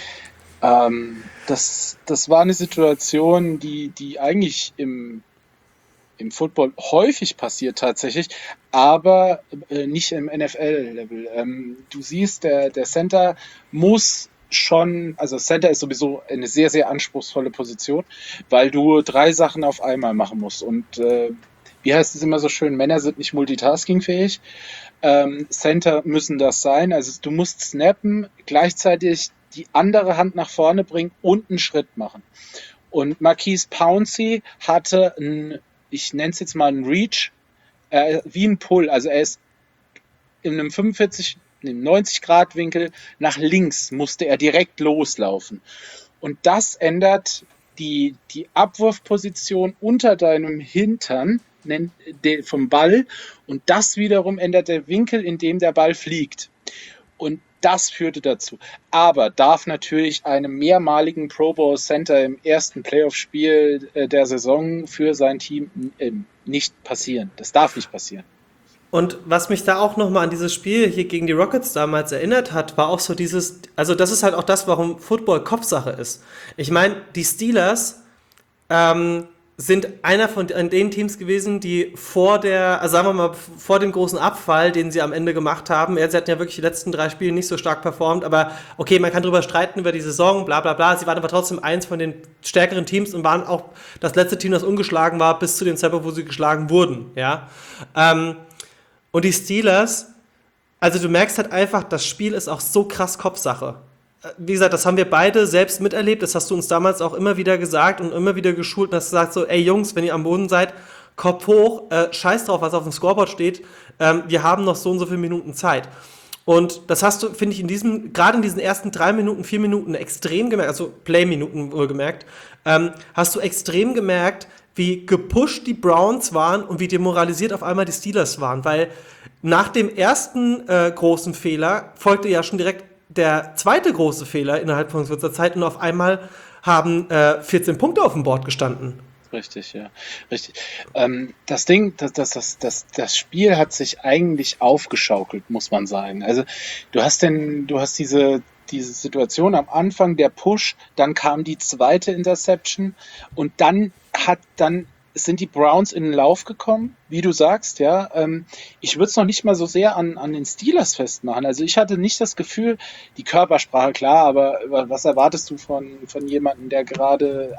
Das war eine Situation, die eigentlich im Football häufig passiert tatsächlich, aber nicht im NFL-Level. Du siehst, der Center muss schon, also Center ist sowieso eine sehr, sehr anspruchsvolle Position, weil du 3 Sachen auf einmal machen musst. Und wie heißt es immer so schön, Männer sind nicht multitaskingfähig. Center müssen das sein. Also du musst snappen, gleichzeitig die andere Hand nach vorne bringen und einen Schritt machen. Und Maurkice Pouncey hatte ich nenne es jetzt mal einen Reach, wie ein Pull. Also er ist in einem 90-Grad-Winkel nach links musste er direkt loslaufen. Und das ändert die Abwurfposition unter deinem Hintern vom Ball und das wiederum ändert der Winkel, in dem der Ball fliegt. Und das führte dazu. Aber darf natürlich einem mehrmaligen Pro Bowl Center im ersten Playoff-Spiel der Saison für sein Team nicht passieren. Das darf nicht passieren. Und was mich da auch nochmal an dieses Spiel hier gegen die Rockets damals erinnert hat, war auch so also das ist halt auch das, warum Football Kopfsache ist. Ich meine, die Steelers sind einer von den Teams gewesen, die vor dem großen Abfall, den sie am Ende gemacht haben, sie hatten ja wirklich die letzten 3 Spiele nicht so stark performt, aber okay, man kann drüber streiten über die Saison, bla bla bla, sie waren aber trotzdem eins von den stärkeren Teams und waren auch das letzte Team, das ungeschlagen war, bis zu dem Zeitpunkt, wo sie geschlagen wurden, ja. Und die Steelers, also du merkst halt einfach, das Spiel ist auch so krass Kopfsache. Wie gesagt, das haben wir beide selbst miterlebt, das hast du uns damals auch immer wieder gesagt und immer wieder geschult und hast gesagt so, ey Jungs, wenn ihr am Boden seid, Kopf hoch, scheiß drauf, was auf dem Scoreboard steht, wir haben noch so und so viele Minuten Zeit. Und das hast du, finde ich, gerade in diesen ersten 3 Minuten, 4 Minuten extrem gemerkt, also Play-Minuten wohlgemerkt, hast du extrem gemerkt, wie gepusht die Browns waren und wie demoralisiert auf einmal die Steelers waren, weil nach dem ersten großen Fehler folgte ja schon direkt der zweite große Fehler innerhalb von kurzer Zeit und auf einmal haben 14 Punkte auf dem Board gestanden. Richtig, ja. Richtig. Das Ding, das Spiel hat sich eigentlich aufgeschaukelt, muss man sagen. Also du hast diese Situation am Anfang, der Push, dann kam die zweite Interception und dann sind die Browns in den Lauf gekommen, wie du sagst, ja. Ich würde es noch nicht mal so sehr an den Steelers festmachen. Also ich hatte nicht das Gefühl, die Körpersprache, klar, aber was erwartest du von jemandem, der gerade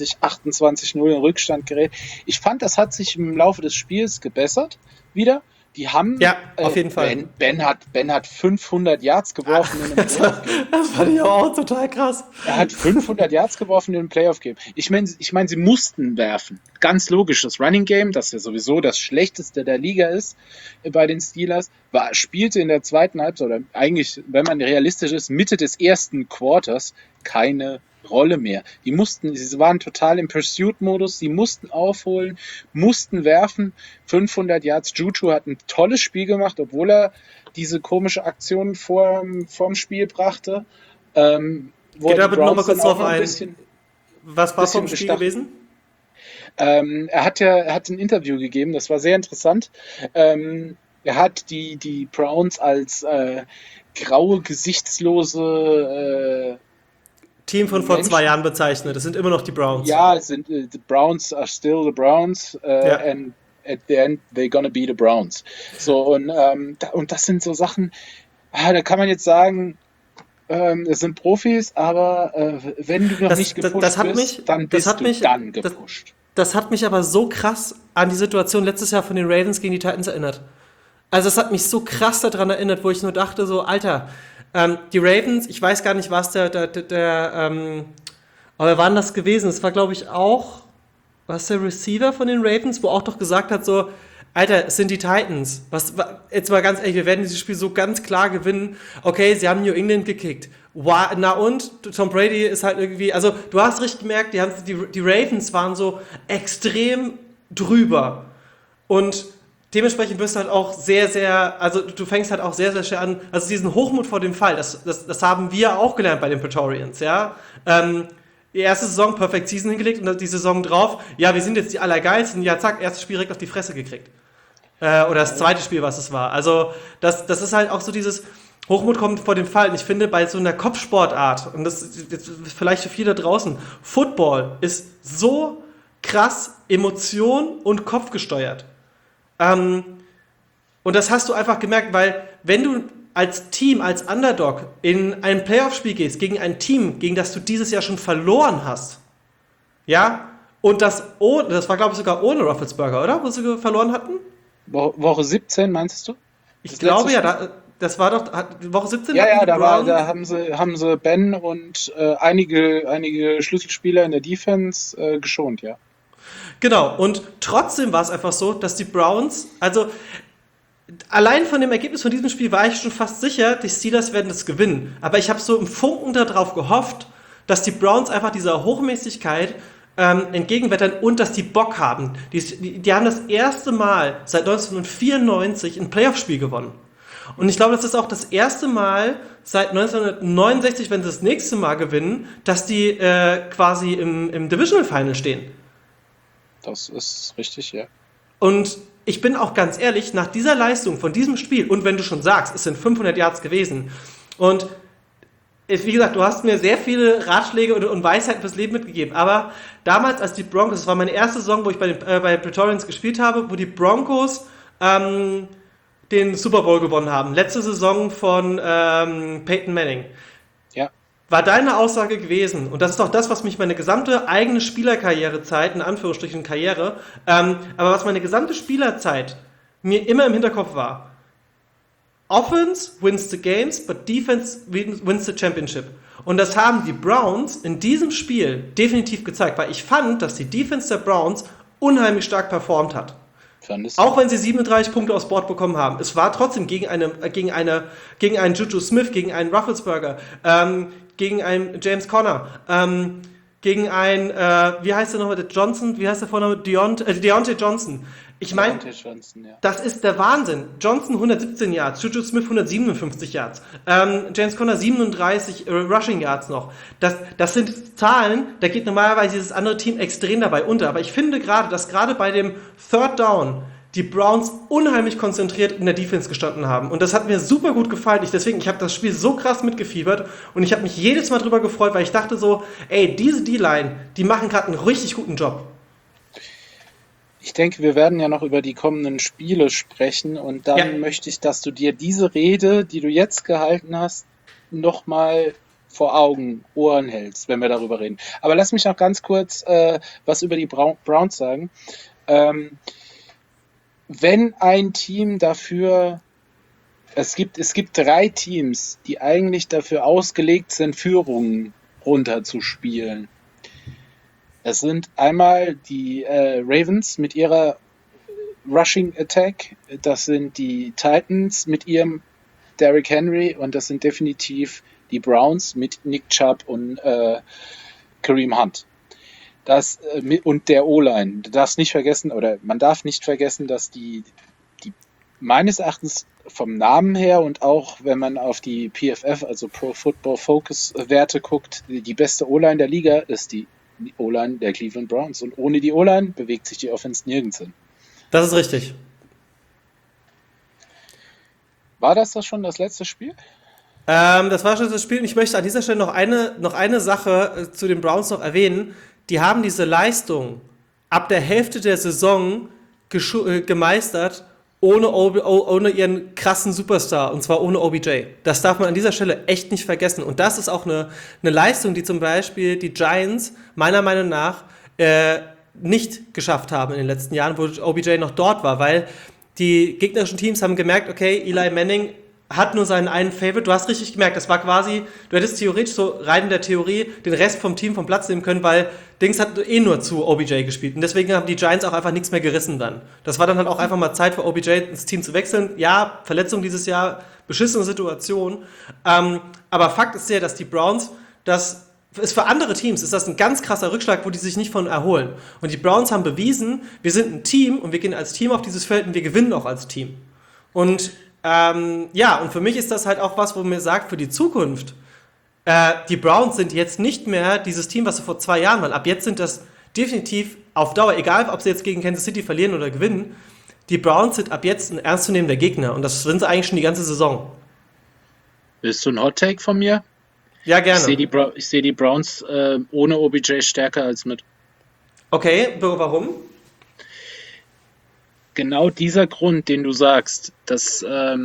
28-0 in Rückstand gerät? Ich fand, das hat sich im Laufe des Spiels gebessert wieder. Die haben, Ja, auf jeden Fall. Ben hat 500 Yards geworfen in einem Das fand ich auch total krass. Er hat 500 Yards geworfen in einem Playoff-Game. Ich meine, sie mussten werfen. Ganz logisch, das Running Game, das ja sowieso das schlechteste der Liga ist bei den Steelers, spielte in der zweiten Halbzeit, oder eigentlich, wenn man realistisch ist, Mitte des ersten Quarters keine Rolle mehr. Sie waren total im Pursuit-Modus, sie mussten aufholen, mussten werfen. 500 Yards. Juju hat ein tolles Spiel gemacht, obwohl er diese komische Aktion vorm Spiel brachte. Geht da bitte nochmal kurz drauf ein. Was war vom Spiel gewesen? Er hat ein Interview gegeben, das war sehr interessant. Er hat die Browns als graue, gesichtslose Team von vor 2 Jahren bezeichnet. Das sind immer noch die Browns. Ja, the Browns are still the Browns and at the end they're gonna be the Browns. So, und das sind so Sachen, da kann man jetzt sagen, es sind Profis, aber wenn du noch nicht gepusht bist, dann bist du dann gepusht. Das hat mich aber so krass an die Situation letztes Jahr von den Ravens gegen die Titans erinnert. Also es hat mich so krass daran erinnert, wo ich nur dachte so, Alter, die Ravens, ich weiß gar nicht, was aber wer war denn das gewesen? Das war, glaube ich, auch, was der Receiver von den Ravens, wo auch doch gesagt hat so, Alter, es sind die Titans. Jetzt mal ganz ehrlich, wir werden dieses Spiel so ganz klar gewinnen. Okay, sie haben New England gekickt. Na und? Tom Brady ist halt irgendwie, also du hast richtig gemerkt, die Ravens waren so extrem drüber. Und dementsprechend wirst du halt auch sehr, sehr, also du fängst halt auch sehr, sehr schnell an, also diesen Hochmut vor dem Fall, das haben wir auch gelernt bei den Praetorians, ja. Die erste Saison Perfect Season hingelegt und die Saison drauf, ja, wir sind jetzt die Allergeilsten, ja, zack, erstes Spiel direkt auf die Fresse gekriegt. Oder das zweite Spiel, was es war. Also das ist halt auch so dieses Hochmut kommt vor dem Fall. Und ich finde, bei so einer Kopfsportart, und das ist vielleicht für viele da draußen, Football ist so krass Emotion und Kopf gesteuert. Und das hast du einfach gemerkt, weil wenn du als Team, als Underdog in ein Playoff-Spiel gehst, gegen ein Team, gegen das du dieses Jahr schon verloren hast, ja, und das war, glaube ich, sogar ohne Roethlisberger, oder? Wo sie verloren hatten? Woche 17, meinst du? Ich glaube ja, das war doch Woche 17. Ja, da haben sie Ben und einige Schlüsselspieler in der Defense geschont, ja. Genau, und trotzdem war es einfach so, dass die Browns, also allein von dem Ergebnis von diesem Spiel war ich schon fast sicher, die Steelers werden das gewinnen. Aber ich habe so im Funken darauf gehofft, dass die Browns einfach dieser Hochmäßigkeit entgegenwettern und dass die Bock haben. Die haben das erste Mal seit 1994 ein Playoff-Spiel gewonnen. Und ich glaube, das ist auch das erste Mal seit 1969, wenn sie das nächste Mal gewinnen, dass die quasi im Divisional Final stehen. Das ist richtig, ja. Und ich bin auch ganz ehrlich, nach dieser Leistung von diesem Spiel, und wenn du schon sagst, es sind 500 Yards gewesen, und wie gesagt, du hast mir sehr viele Ratschläge und Weisheiten fürs Leben mitgegeben, aber damals, als die Broncos, das war meine erste Saison, wo ich bei Praetorians gespielt habe, wo die Broncos den Super Bowl gewonnen haben, letzte Saison von Peyton Manning. Ja. War deine Aussage gewesen, und das ist auch das, was mich meine gesamte eigene Spielerkarrierezeit, in Anführungsstrichen Karriere, aber was meine gesamte Spielerzeit mir immer im Hinterkopf war: Offense wins the games, but Defense wins the championship. Und das haben die Browns in diesem Spiel definitiv gezeigt, weil ich fand, dass die Defense der Browns unheimlich stark performt hat. Auch wenn sie 37 Punkte aufs Board bekommen haben. Es war trotzdem gegen einen Juju Smith, gegen einen Rufflesberger, gegen einen James Conner, gegen einen, wie heißt der nochmal, der Johnson, wie heißt der Vorname? Deontay Johnson. Ich meine, das ist der Wahnsinn. Johnson 117 Yards, Juju Smith 157 Yards, James Conner 37 Rushing Yards noch. Das sind Zahlen, da geht normalerweise dieses andere Team extrem dabei unter. Aber ich finde dass gerade bei dem Third Down die Browns unheimlich konzentriert in der Defense gestanden haben. Und das hat mir super gut gefallen. Ich habe das Spiel so krass mitgefiebert und ich habe mich jedes Mal drüber gefreut, weil ich dachte so, ey, diese D-Line, die machen gerade einen richtig guten Job. Ich denke, wir werden ja noch über die kommenden Spiele sprechen und dann möchte ich, dass du dir diese Rede, die du jetzt gehalten hast, nochmal vor Ohren hältst, wenn wir darüber reden. Aber lass mich noch ganz kurz was über die Browns sagen. wenn ein Team dafür, es gibt 3 Teams, die eigentlich dafür ausgelegt sind, Führungen runterzuspielen. Es sind einmal die Ravens mit ihrer Rushing Attack, das sind die Titans mit ihrem Derrick Henry und das sind definitiv die Browns mit Nick Chubb und Kareem Hunt. Und der O-Line. Man darf nicht vergessen, dass die meines Erachtens vom Namen her und auch wenn man auf die PFF, also Pro Football Focus Werte guckt, die beste O-Line der Liga ist die O-Line der Cleveland Browns. Und ohne die O-Line bewegt sich die Offense nirgends hin. Das ist richtig. War das schon das letzte Spiel? Das war schon das Spiel. Und ich möchte an dieser Stelle noch eine Sache zu den Browns noch erwähnen. Die haben diese Leistung ab der Hälfte der Saison gemeistert, ohne ihren krassen Superstar, und zwar ohne OBJ. Das darf man an dieser Stelle echt nicht vergessen. Und das ist auch eine Leistung, die zum Beispiel die Giants meiner Meinung nach nicht geschafft haben in den letzten Jahren, wo OBJ noch dort war, weil die gegnerischen Teams haben gemerkt, okay, Eli Manning hat nur seinen einen Favorite. Du hast richtig gemerkt, das war quasi, du hättest theoretisch so rein in der Theorie den Rest vom Team vom Platz nehmen können, weil Dings hat nur zu OBJ gespielt. Und deswegen haben die Giants auch einfach nichts mehr gerissen dann. Das war dann halt auch einfach mal Zeit für OBJ ins Team zu wechseln. Ja, Verletzung dieses Jahr, beschissene Situation. Aber Fakt ist ja, dass die Browns, das ist für andere Teams, ist das ein ganz krasser Rückschlag, wo die sich nicht von erholen. Und die Browns haben bewiesen, wir sind ein Team und wir gehen als Team auf dieses Feld und wir gewinnen auch als Team. Und und für mich ist das halt auch was, wo mir sagt, für die Zukunft, die Browns sind jetzt nicht mehr dieses Team, was sie vor 2 Jahren waren. Ab jetzt sind das definitiv auf Dauer, egal ob sie jetzt gegen Kansas City verlieren oder gewinnen, die Browns sind ab jetzt ein ernstzunehmender Gegner. Und das sind sie eigentlich schon die ganze Saison. Willst du ein Hot Take von mir? Ja, gerne. Ich sehe die Browns ohne OBJ stärker als mit. Okay, warum? Genau dieser Grund, den du sagst, dass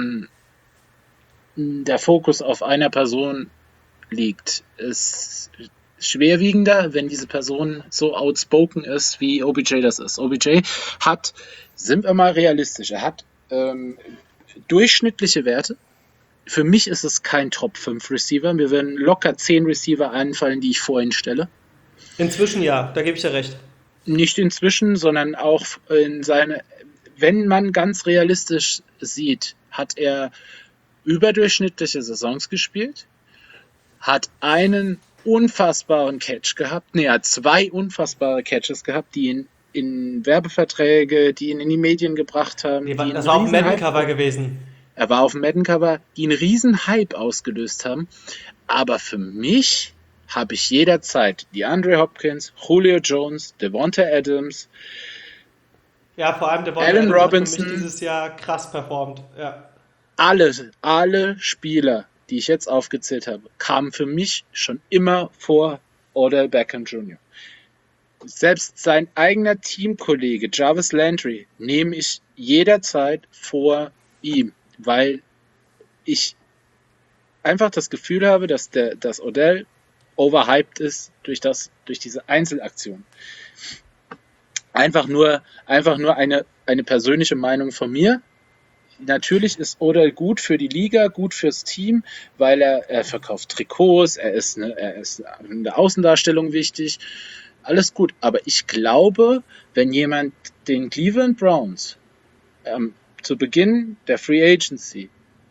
der Fokus auf einer Person liegt, ist schwerwiegender, wenn diese Person so outspoken ist, wie OBJ das ist. OBJ hat, sind wir mal realistisch, er hat durchschnittliche Werte. Für mich ist es kein Top-5-Receiver. Mir werden locker 10 Receiver einfallen, die ich vorhin stelle. Inzwischen ja, da gebe ich dir recht. Nicht inzwischen, sondern auch wenn man ganz realistisch sieht, hat er überdurchschnittliche Saisons gespielt, hat einen unfassbaren Catch gehabt, er hat 2 unfassbare Catches gehabt, die ihn in Werbeverträge, die ihn in die Medien gebracht haben. Das war auch ein Madden-Cover gewesen. Er war auf dem Madden-Cover, die einen riesen Hype ausgelöst haben. Aber für mich habe ich jederzeit DeAndre Hopkins, Julio Jones, Devonta Adams, ja, vor allem Devonta Allen Adams Robinson, hat für mich dieses Jahr krass performt. Ja. Alle Spieler, die ich jetzt aufgezählt habe, kamen für mich schon immer vor Odell Beckham Jr. Selbst sein eigener Teamkollege Jarvis Landry nehme ich jederzeit vor ihm, weil ich einfach das Gefühl habe, dass Odell overhyped ist durch diese Einzelaktion. Einfach nur eine persönliche Meinung von mir. Natürlich ist Odell gut für die Liga, gut fürs Team, weil er verkauft Trikots, er ist in der Außendarstellung wichtig. Alles gut, aber ich glaube, wenn jemand den Cleveland Browns zu Beginn der Free Agency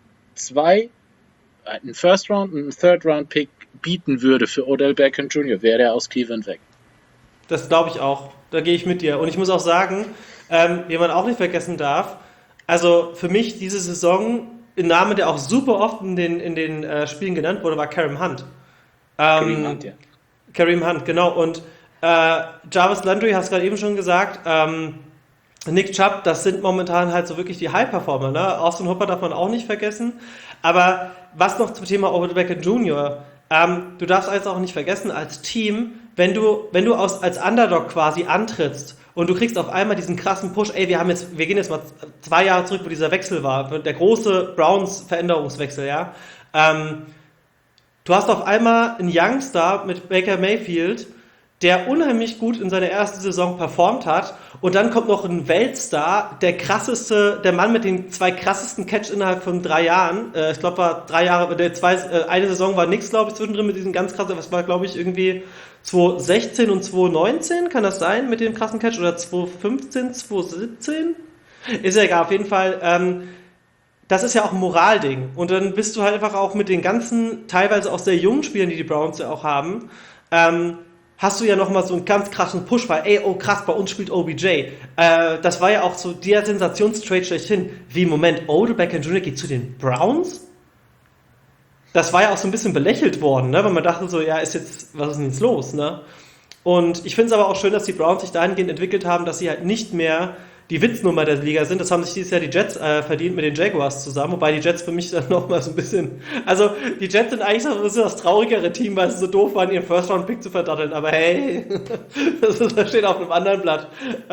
einen First Round und einen Third Round Pick bieten würde für Odell Beckham Jr., wäre er aus Cleveland weg. Das glaube ich auch. Da gehe ich mit dir. Und ich muss auch sagen, wie man auch nicht vergessen darf, also für mich diese Saison, ein Name, der auch super oft in den Spielen genannt wurde, war Kareem Hunt. Kareem Hunt, ja. Kareem Hunt, genau. Und Jarvis Landry, hast du gerade eben schon gesagt, Nick Chubb, das sind momentan halt so wirklich die High-Performer. Ne? Austin Hooper darf man auch nicht vergessen. Aber was noch zum Thema Odell Beckham Jr., du darfst eins auch nicht vergessen, als Team, wenn du als Underdog quasi antrittst und du kriegst auf einmal diesen krassen Push, ey, wir gehen jetzt mal 2 Jahre zurück, wo dieser Wechsel war, der große Browns-Veränderungswechsel, ja. Du hast auf einmal einen Youngstar mit Baker Mayfield, der unheimlich gut in seiner ersten Saison performt hat. Und dann kommt noch ein Weltstar, der Mann mit den 2 krassesten Catch innerhalb von 3 Jahren. Ich glaube, war 3 Jahre, eine Saison war nix, glaube ich, zwischendrin mit diesen ganz krassen, was war, glaube ich, irgendwie 2016 und 2019, kann das sein, mit dem krassen Catch? Oder 2015, 2017? Ist ja egal, auf jeden Fall. Das ist ja auch ein Moralding. Und dann bist du halt einfach auch mit den ganzen, teilweise auch sehr jungen Spielern, die Browns ja auch haben, hast du ja nochmal so einen ganz krassen Push, weil, ey, oh krass, bei uns spielt OBJ. Das war ja auch so der Sensationstrade schlechthin. Wie, Moment, Odell Beckham Jr. geht zu den Browns? Das war ja auch so ein bisschen belächelt worden, ne? Weil man dachte so, ja, was ist denn jetzt los, ne? Und ich finde es aber auch schön, dass die Browns sich dahingehend entwickelt haben, dass sie halt nicht mehr die Witznummer der Liga sind. Das haben sich dieses Jahr die Jets verdient mit den Jaguars zusammen, wobei die Jets für mich dann nochmal so ein bisschen, also die Jets sind eigentlich so ein bisschen das traurigere Team, weil sie so doof waren, ihren First-Round-Pick zu verdatteln, aber hey, das steht auf einem anderen Blatt.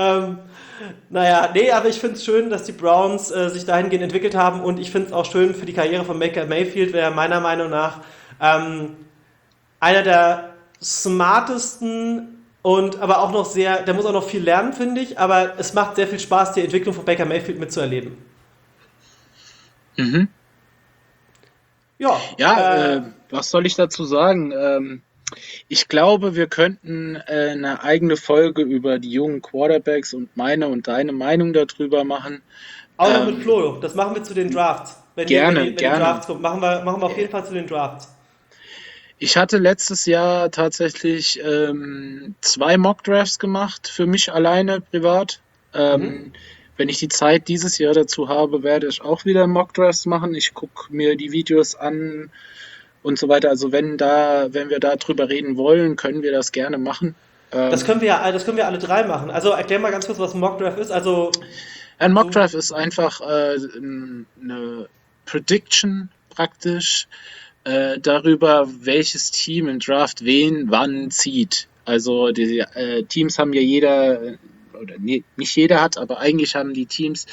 Aber ich finde es schön, dass die Browns sich dahingehend entwickelt haben, und ich finde es auch schön für die Karriere von Baker Mayfield, der meiner Meinung nach einer der smartesten und aber auch noch der muss auch noch viel lernen, finde ich, aber es macht sehr viel Spaß, die Entwicklung von Baker Mayfield mitzuerleben. Mhm. Ja, was soll ich dazu sagen? Ich glaube, wir könnten eine eigene Folge über die jungen Quarterbacks und meine und deine Meinung darüber machen. auch noch mit Flo, das machen wir zu den Drafts. Wenn Gerne. die Drafts kommen, machen wir auf jeden Fall zu den Drafts. Ich hatte letztes Jahr tatsächlich 2 Mock-Drafts gemacht, für mich alleine privat. Wenn ich die Zeit dieses Jahr dazu habe, werde ich auch wieder Mock-Drafts machen. Ich gucke mir die Videos an und so weiter. Also wenn wir da drüber reden wollen, können wir das gerne machen. Das können wir alle 3 machen. Also erklär mal ganz kurz, was ein Mockdraft ist. Also Ein Mock-Draft ist einfach eine Prediction praktisch darüber, welches Team im Draft wen wann zieht. Also die Teams haben ja nicht jeder hat, aber eigentlich haben die Teams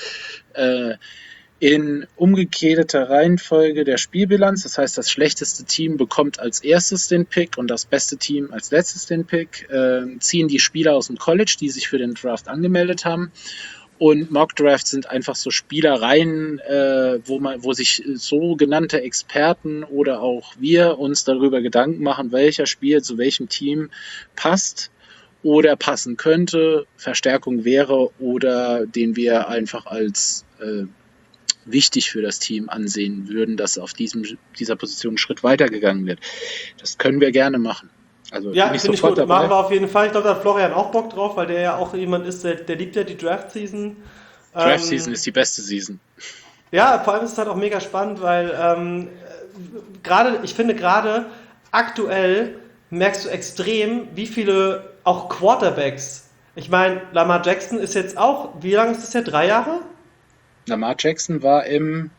in umgekehrter Reihenfolge der Spielbilanz. Das heißt, das schlechteste Team bekommt als erstes den Pick und das beste Team als letztes den Pick, ziehen die Spieler aus dem College, die sich für den Draft angemeldet haben. Und Mock-Drafts sind einfach so Spielereien, wo sich sogenannte Experten oder auch wir uns darüber Gedanken machen, welcher Spieler zu welchem Team passt oder passen könnte, Verstärkung wäre oder den wir einfach als wichtig für das Team ansehen würden, dass auf dieser Position einen Schritt weitergegangen wird. Das können wir gerne machen. Also ja, bin ich finde ich sofort gut. Machen dabei. wir auf jeden Fall. Ich glaube, da hat Florian auch Bock drauf, weil der ja auch jemand ist, der liebt ja die Draft-Season. Draft-Season ist die beste Season. Ja, vor allem ist es halt auch mega spannend, weil ich finde gerade aktuell merkst du extrem, wie viele auch Quarterbacks. Ich meine, Lamar Jackson ist jetzt auch, wie lange ist das ja? 3 Jahre? Lamar Jackson war im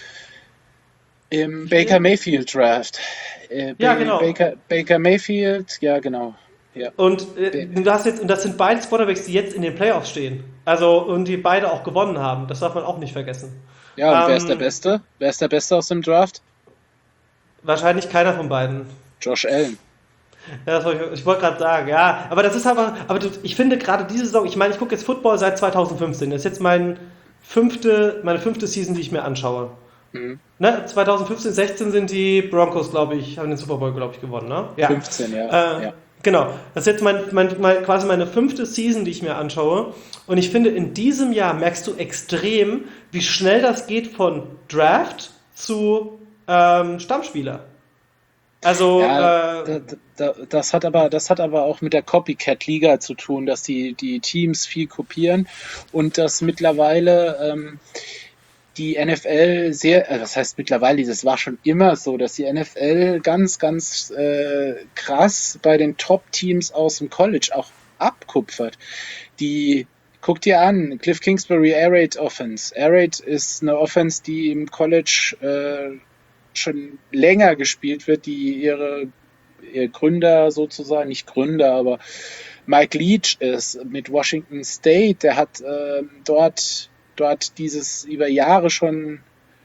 Baker Mayfield Draft. Ja, genau. Baker Mayfield, ja genau. Ja. Und das sind beides Quarterbacks, die jetzt in den Playoffs stehen. Also, und die beide auch gewonnen haben. Das darf man auch nicht vergessen. Ja, und wer ist der Beste? Wer ist der Beste aus dem Draft? Wahrscheinlich keiner von beiden. Josh Allen. Ja, ich wollte gerade sagen, ja. Aber das ist einfach, ich finde gerade diese Saison, ich meine, ich gucke jetzt Football seit 2015. Das ist jetzt meine 5. Season, die ich mir anschaue. Mhm. Ne? 2015, 16 sind die Broncos, glaube ich, haben den Super Bowl, glaube ich, gewonnen, ne? Ja. 15, ja. Ja. Genau. Das ist jetzt quasi meine 5. Season, die ich mir anschaue. Und ich finde, in diesem Jahr merkst du extrem, wie schnell das geht von Draft zu Stammspieler. Also, Ja, das hat aber auch mit der Copycat-Liga zu tun, dass die Teams viel kopieren und dass mittlerweile die NFL was heißt mittlerweile, das war schon immer so, dass die NFL ganz, ganz krass bei den Top-Teams aus dem College auch abkupfert. Guck dir an, Cliff Kingsbury Air Raid Offense. Air Raid ist eine Offense, die im College schon länger gespielt wird, die ihr Gründer sozusagen, nicht Gründer, aber Mike Leach ist mit Washington State, der hat dort dieses über Jahre schon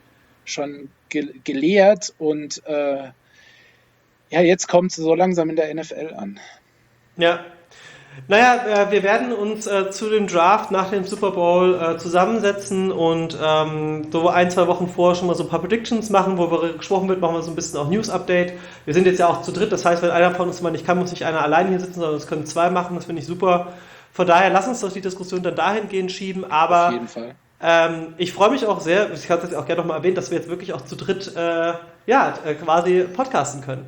gelehrt und jetzt kommt es so langsam in der NFL an. ja. Naja, wir werden uns zu dem Draft nach dem Super Bowl zusammensetzen und so 1-2 Wochen vorher schon mal so ein paar Predictions machen, wo wir gesprochen wird, machen wir so ein bisschen auch News-Update. Wir sind jetzt ja auch zu dritt, das heißt, wenn einer von uns mal nicht kann, muss nicht einer alleine hier sitzen, sondern es können 2 machen, das finde ich super. Von daher, lass uns doch die Diskussion dann dahingehend schieben, aber Auf jeden Fall. ich freue mich auch sehr, ich habe das auch gerne nochmal erwähnt, dass wir jetzt wirklich auch zu dritt quasi podcasten können.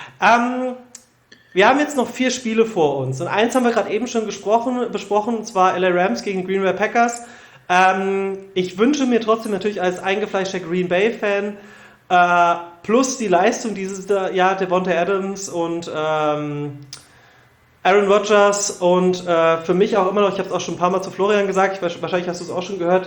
Wir haben jetzt noch 4 Spiele vor uns und eins haben wir gerade eben schon besprochen, und zwar LA Rams gegen Green Bay Packers. Ich wünsche mir trotzdem natürlich als eingefleischter Green Bay Fan plus die Leistung dieses Jahr Devonta Adams und Aaron Rodgers und für mich auch immer noch, ich habe es auch schon ein paar Mal zu Florian gesagt, wahrscheinlich hast du es auch schon gehört,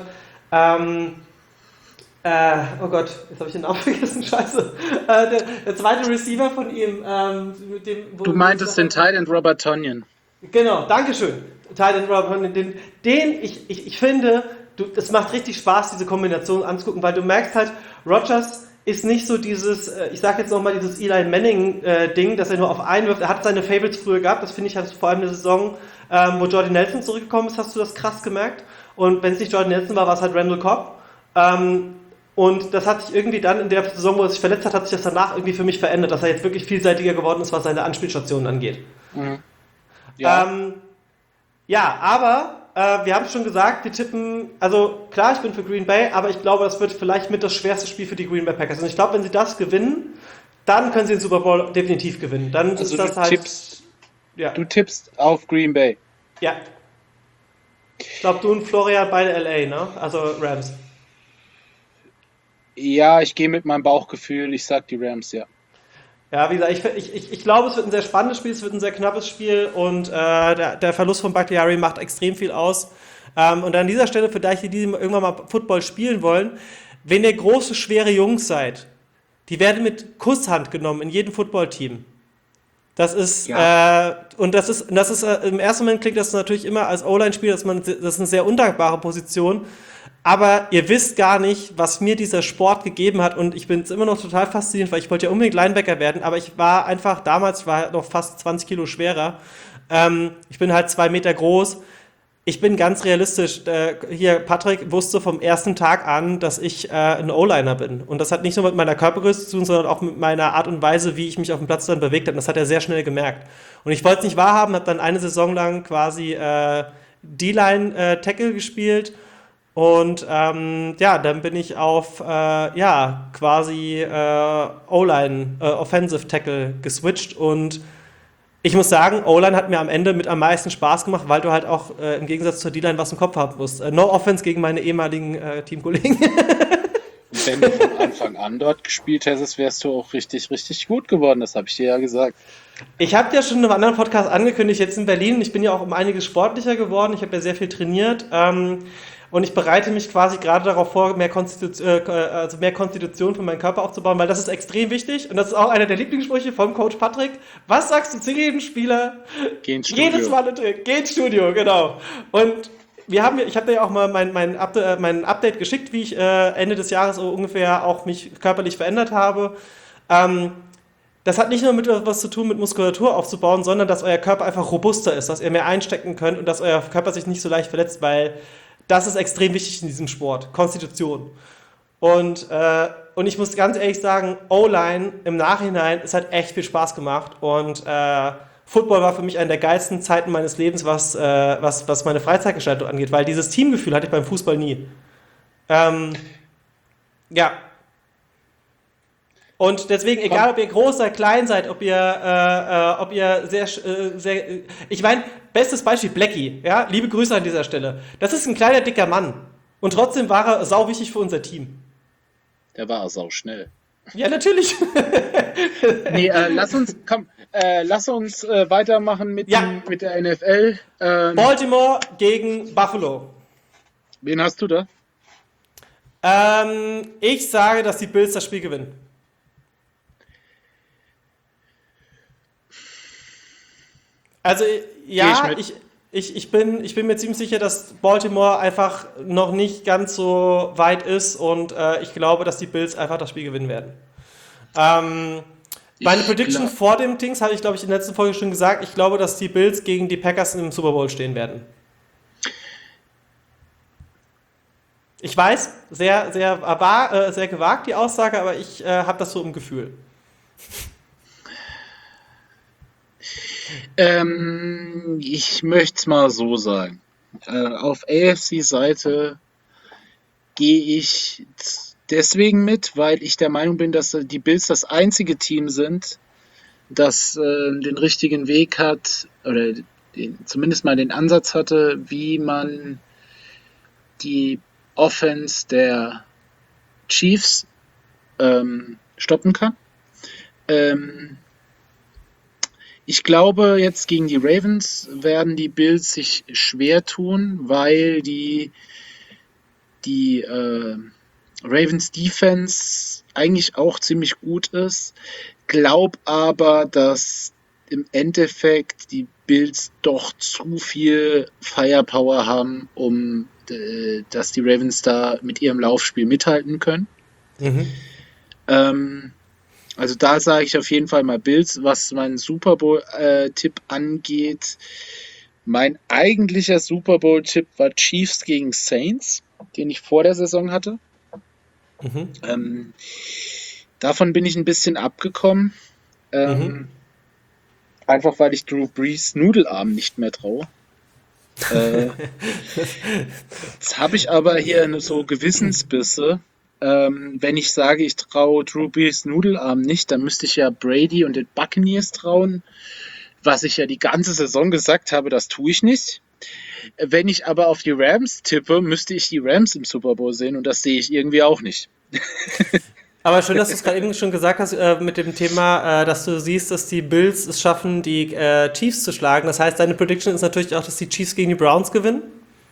oh Gott, jetzt habe ich den Namen vergessen, scheiße. Der zweite Receiver von ihm. Du meintest den Tight End Robert Tonyan. Genau, dankeschön. Tight End Robert Tonyan. Ich finde, es macht richtig Spaß, diese Kombination anzugucken, weil du merkst halt, Rodgers ist nicht so dieses, ich sag jetzt nochmal dieses Eli Manning-Ding, dass er nur auf einen wirft. Er hat seine Favorites früher gehabt, das finde ich, vor allem in der Saison, wo Jordy Nelson zurückgekommen ist, hast du das krass gemerkt. Und wenn es nicht Jordy Nelson war, war es halt Randall Cobb. Und das hat sich irgendwie dann in der Saison, wo er sich verletzt hat, hat sich das danach irgendwie für mich verändert, dass er jetzt wirklich vielseitiger geworden ist, was seine Anspielstationen angeht. Mhm. Ja. Aber wir haben es schon gesagt, wir tippen, also klar, ich bin für Green Bay, aber ich glaube, das wird vielleicht mit das schwerste Spiel für die Green Bay Packers. Und ich glaube, wenn sie das gewinnen, dann können sie den Super Bowl definitiv gewinnen. Dann also ist das halt... Du tippst auf Green Bay. Ja. Ich glaube, du und Florian beide LA, ne? Also Rams. Ja, ich gehe mit meinem Bauchgefühl, ich sag die Rams, ja. Ja, wie gesagt, ich glaube, es wird ein sehr spannendes Spiel, es wird ein sehr knappes Spiel und der Verlust von Bakhtiari macht extrem viel aus. Und an dieser Stelle, für die irgendwann mal Football spielen wollen, wenn ihr große, schwere Jungs seid, die werden mit Kusshand genommen in jedem Footballteam. Das ist, im ersten Moment klingt das natürlich immer als O-Line-Spieler, das ist eine sehr undankbare Position. Aber ihr wisst gar nicht, was mir dieser Sport gegeben hat und ich bin jetzt immer noch total fasziniert, weil ich wollte ja unbedingt Linebacker werden, aber ich war noch fast 20 Kilo schwerer. Ich bin halt 2 Meter groß. Ich bin ganz realistisch. Patrick wusste vom ersten Tag an, dass ich ein O-Liner bin. Und das hat nicht nur mit meiner Körpergröße zu tun, sondern auch mit meiner Art und Weise, wie ich mich auf dem Platz dann bewegt habe. Und das hat er sehr schnell gemerkt. Und ich wollte es nicht wahrhaben, habe dann eine Saison lang quasi D-Line-Tackle gespielt. Und dann bin ich auf quasi O-Line, Offensive Tackle geswitcht und ich muss sagen, O-Line hat mir am Ende mit am meisten Spaß gemacht, weil du halt auch im Gegensatz zur D-Line was im Kopf haben musst. No Offense gegen meine ehemaligen Teamkollegen. Wenn du von Anfang an dort gespielt hättest, wärst du auch richtig, richtig gut geworden, das habe ich dir ja gesagt. Ich habe ja schon in einem anderen Podcast angekündigt, jetzt in Berlin, ich bin ja auch um einiges sportlicher geworden, ich habe ja sehr viel trainiert, und ich bereite mich quasi gerade darauf vor, mehr Konstitution für meinen Körper aufzubauen, weil das ist extrem wichtig. Und das ist auch einer der Lieblingssprüche vom Coach Patrick. Was sagst du zu jedem Spieler? Geh ins Studio. Jedes Mal geh ins Studio, genau. Und ich habe dir ja auch mal mein Update geschickt, wie ich Ende des Jahres so ungefähr auch mich körperlich verändert habe. Das hat nicht nur mit was zu tun, mit Muskulatur aufzubauen, sondern dass euer Körper einfach robuster ist, dass ihr mehr einstecken könnt und dass euer Körper sich nicht so leicht verletzt, weil das ist extrem wichtig in diesem Sport, Konstitution. Und ich muss ganz ehrlich sagen, O-Line im Nachhinein, es hat echt viel Spaß gemacht und Football war für mich eine der geilsten Zeiten meines Lebens, was meine Freizeitgestaltung angeht, weil dieses Teamgefühl hatte ich beim Fußball nie. Und deswegen, egal ob ihr groß oder klein seid, ob ihr sehr, ich meine, bestes Beispiel, Blackie, ja, liebe Grüße an dieser Stelle. Das ist ein kleiner, dicker Mann. Und trotzdem war er sau wichtig für unser Team. Der war sau schnell. Ja, natürlich. Nee, lass uns weitermachen mit der NFL. Baltimore gegen Buffalo. Wen hast du da? Ich sage, dass die Bills das Spiel gewinnen. Also, ja, ich bin mir ziemlich sicher, dass Baltimore einfach noch nicht ganz so weit ist und ich glaube, dass die Bills einfach das Spiel gewinnen werden. Meine Prediction vor dem Dings habe ich, glaube ich, in der letzten Folge schon gesagt. Ich glaube, dass die Bills gegen die Packers im Super Bowl stehen werden. Ich weiß, sehr, sehr gewagt die Aussage, aber ich habe das so im Gefühl. Ich möchte es mal so sagen. Auf AFC-Seite gehe ich deswegen mit, weil ich der Meinung bin, dass die Bills das einzige Team sind, das den richtigen Weg hat, oder zumindest mal den Ansatz hatte, wie man die Offense der Chiefs stoppen kann. Ich glaube, jetzt gegen die Ravens werden die Bills sich schwer tun, weil die Ravens Defense eigentlich auch ziemlich gut ist. Glaub aber, dass im Endeffekt die Bills doch zu viel Firepower haben, dass die Ravens da mit ihrem Laufspiel mithalten können. Also da sage ich auf jeden Fall mal Bills. Was meinen Super Bowl-Tipp angeht, mein eigentlicher Super Bowl-Tipp war Chiefs gegen Saints, den ich vor der Saison hatte. Davon bin ich ein bisschen abgekommen. Einfach weil ich Drew Brees Nudelarm nicht mehr traue. Jetzt habe ich aber hier so Gewissensbisse. Wenn ich sage, ich traue Drew Brees Nudelarm nicht, dann müsste ich ja Brady und den Buccaneers trauen, was ich ja die ganze Saison gesagt habe, das tue ich nicht. Wenn ich aber auf die Rams tippe, müsste ich die Rams im Super Bowl sehen und das sehe ich irgendwie auch nicht. Aber schön, dass du es gerade eben schon gesagt hast mit dem Thema, dass du siehst, dass die Bills es schaffen, die Chiefs zu schlagen. Das heißt, deine Prediction ist natürlich auch, dass die Chiefs gegen die Browns gewinnen?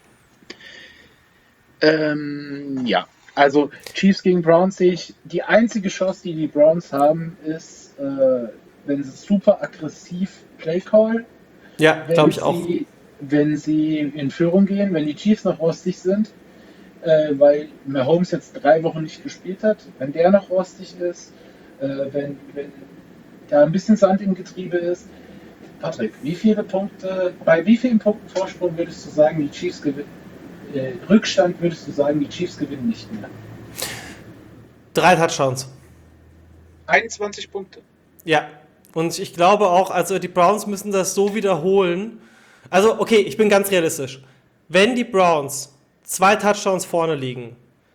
Ja, also Chiefs gegen Browns sehe ich, die einzige Chance, die Browns haben, ist, wenn sie super aggressiv Play Call. Ja, glaube ich auch. Wenn sie in Führung gehen, wenn die Chiefs noch rostig sind, weil Mahomes jetzt 3 Wochen nicht gespielt hat, wenn der noch rostig ist, wenn da ein bisschen Sand im Getriebe ist. Patrick, bei wie vielen Punkten Vorsprung würdest du sagen, die Chiefs gewinnen? Rückstand würdest du sagen, die Chiefs gewinnen nicht mehr? 3 Touchdowns. 21 Punkte. Ja, und ich glaube auch, also die Browns müssen das so wiederholen. Also, okay, ich bin ganz realistisch. Wenn die Browns 2 Touchdowns vorne liegen,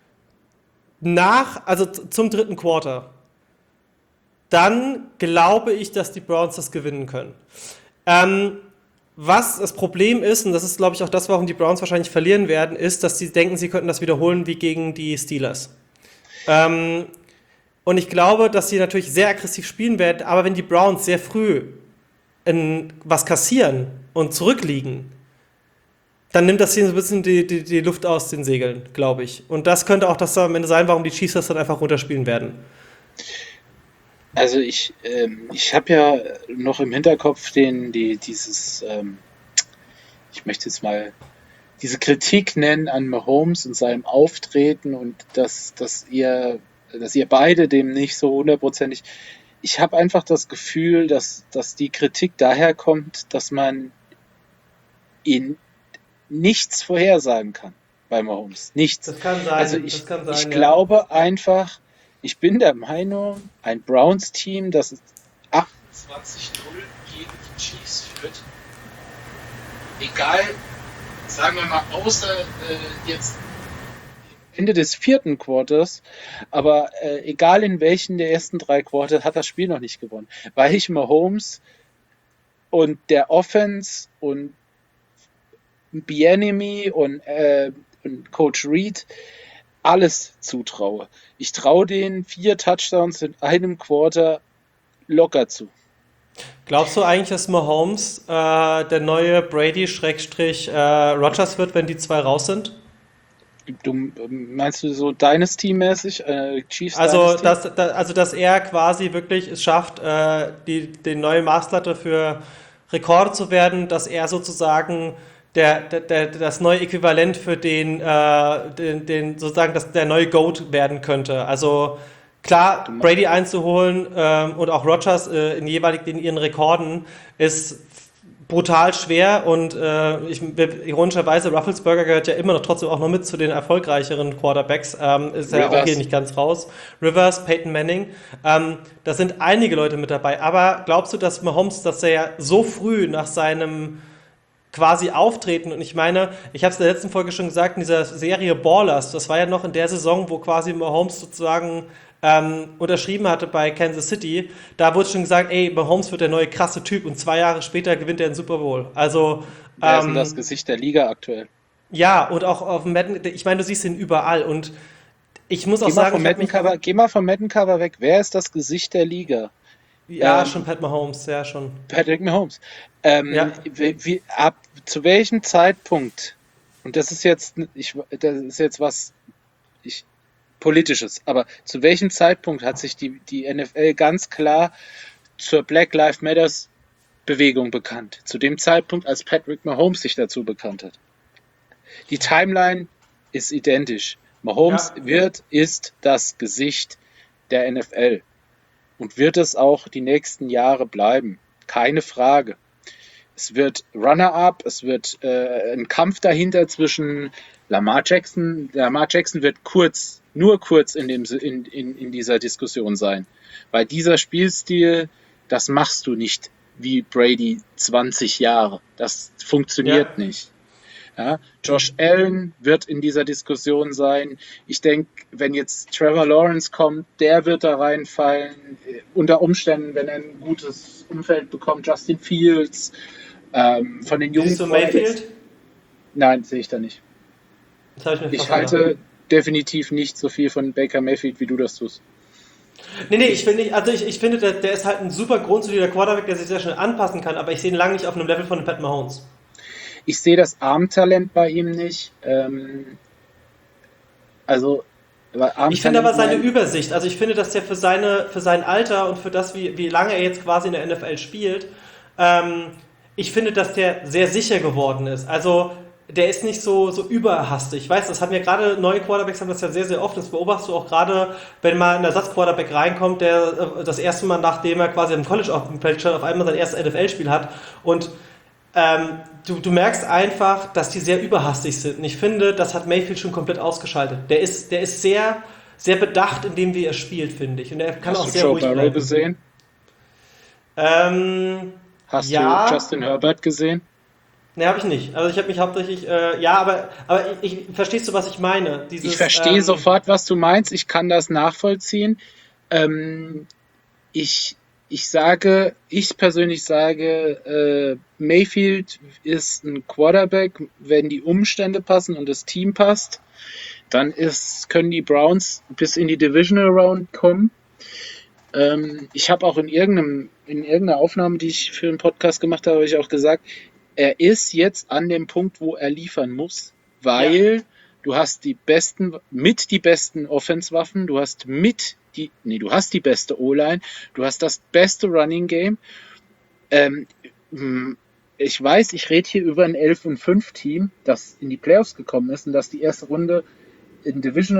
zum 3. Quarter, dann glaube ich, dass die Browns das gewinnen können. Was das Problem ist, und das ist, glaube ich, auch das, warum die Browns wahrscheinlich verlieren werden, ist, dass sie denken, sie könnten das wiederholen wie gegen die Steelers. Und ich glaube, dass sie natürlich sehr aggressiv spielen werden, aber wenn die Browns sehr früh was kassieren und zurückliegen, dann nimmt das hier so ein bisschen die Luft aus den Segeln, glaube ich. Und das könnte auch das am Ende sein, warum die Chiefs das dann einfach runterspielen werden. Also ich habe ja noch im Hinterkopf ich möchte jetzt mal diese Kritik nennen an Mahomes und seinem Auftreten und dass ihr beide dem nicht so hundertprozentig. Ich habe einfach das Gefühl, dass die Kritik daher kommt, dass man ihn nichts vorhersagen kann bei Mahomes. Nichts. Das kann sein. Also ich glaube einfach, ich bin der Meinung, ein Browns-Team, das 28-0 gegen die Chiefs führt, egal, sagen wir mal, außer jetzt Ende des 4. Quarters, aber egal in welchen der ersten 3 Quarter, hat das Spiel noch nicht gewonnen. Weil ich Mahomes und der Offense und Bieniemy und Coach Reed alles zutraue. Ich traue denen 4 Touchdowns in einem Quarter locker zu. Glaubst du eigentlich, dass Mahomes der neue Brady-Rodgers wird, wenn die 2 raus sind? Meinst du so Dynasty-mäßig? Chiefs also, Dynasty? dass er quasi wirklich es schafft, die neue Maßlatte für Rekorde zu werden, dass er sozusagen das neue Äquivalent für den sozusagen der neue GOAT werden könnte. Also Klar, Brady einzuholen und auch Rodgers in ihren Rekorden ist brutal schwer und ironischerweise Rufflesberger gehört ja immer noch trotzdem auch noch mit zu den erfolgreicheren Quarterbacks, ist ja auch hier nicht ganz raus. Rivers, Peyton Manning, da sind einige Leute mit dabei, aber glaubst du, dass Mahomes, dass er ja so früh nach seinem quasi auftreten, und ich meine, ich habe es in der letzten Folge schon gesagt, in dieser Serie Ballers, das war ja noch in der Saison, wo quasi Mahomes sozusagen unterschrieben hatte bei Kansas City, da wurde schon gesagt, ey, Mahomes wird der neue krasse Typ und 2 Jahre später gewinnt er den Super Bowl. Also Wer ist denn das Gesicht der Liga aktuell? ja, und auch auf dem Madden, ich meine, du siehst ihn überall und ich muss auch sagen, Geh mal vom Madden-Cover weg. Wer ist das Gesicht der Liga? schon Pat Mahomes, ja schon. Patrick Mahomes. Ja. Zu welchem Zeitpunkt, und das ist jetzt was Politisches, aber zu welchem Zeitpunkt hat sich die NFL ganz klar zur Black Lives Matters Bewegung bekannt? Zu dem Zeitpunkt, als Patrick Mahomes sich dazu bekannt hat. Die Timeline ist identisch. Mahomes ist das Gesicht der NFL und wird es auch die nächsten Jahre bleiben. Keine Frage. Es wird Runner-up, es wird ein Kampf dahinter zwischen Lamar Jackson. Lamar Jackson wird nur kurz in dieser Diskussion sein. Weil dieser Spielstil, das machst du nicht wie Brady 20 Jahre. Das funktioniert nicht. Ja, Josh Allen wird in dieser Diskussion sein. Ich denke, wenn jetzt Trevor Lawrence kommt, der wird da reinfallen. Unter Umständen, wenn er ein gutes Umfeld bekommt, Justin Fields. Von den Jungs. Siehst du Mayfield? Nein, sehe ich da nicht. Das habe ich mir Ich fast halte gedacht. definitiv nicht so viel von Baker Mayfield, wie du das tust. Nee, ich finde nicht, also ich finde, der ist halt ein super grundsolider Quarterback, der sich sehr schnell anpassen kann, aber ich sehe ihn lange nicht auf einem Level von Pat Mahomes. Ich sehe das Armtalent bei ihm nicht. Ich finde aber seine Übersicht, also ich finde, dass der für sein Alter und für das, wie lange er jetzt quasi in der NFL spielt, ich finde, dass der sehr sicher geworden ist. Also der ist nicht so überhastig. Ich weiß, das haben ja gerade neue Quarterbacks haben das ja sehr, sehr oft. Das beobachtest du auch gerade, wenn mal ein Ersatzquarterback reinkommt, der das erste Mal, nachdem er quasi im College auf dem Feld stand, auf einmal sein erstes NFL-Spiel hat. Und du merkst einfach, dass die sehr überhastig sind. Und ich finde, das hat Mayfield schon komplett ausgeschaltet. Der ist sehr, sehr bedacht in dem, wie er spielt, finde ich. Und er kann auch sehr ruhig bleiben. Hast du Joe Burrow gesehen? Hast du Justin Herbert gesehen? Ne, habe ich nicht. Also ich habe mich hauptsächlich, aber verstehst du, was ich meine? Ich verstehe sofort, was du meinst. Ich kann das nachvollziehen. Ich persönlich sage, Mayfield ist ein Quarterback, wenn die Umstände passen und das Team passt, dann können die Browns bis in die Divisional Round kommen. Ich habe auch in irgendeiner Aufnahme, die ich für einen Podcast gemacht habe, ich auch gesagt, er ist jetzt an dem Punkt, wo er liefern muss, weil du hast die besten Offense-Waffen, du hast die beste O-Line, du hast das beste Running Game. Ich weiß, ich rede hier über ein 11-5-Team, das in die Playoffs gekommen ist und das die erste Runde in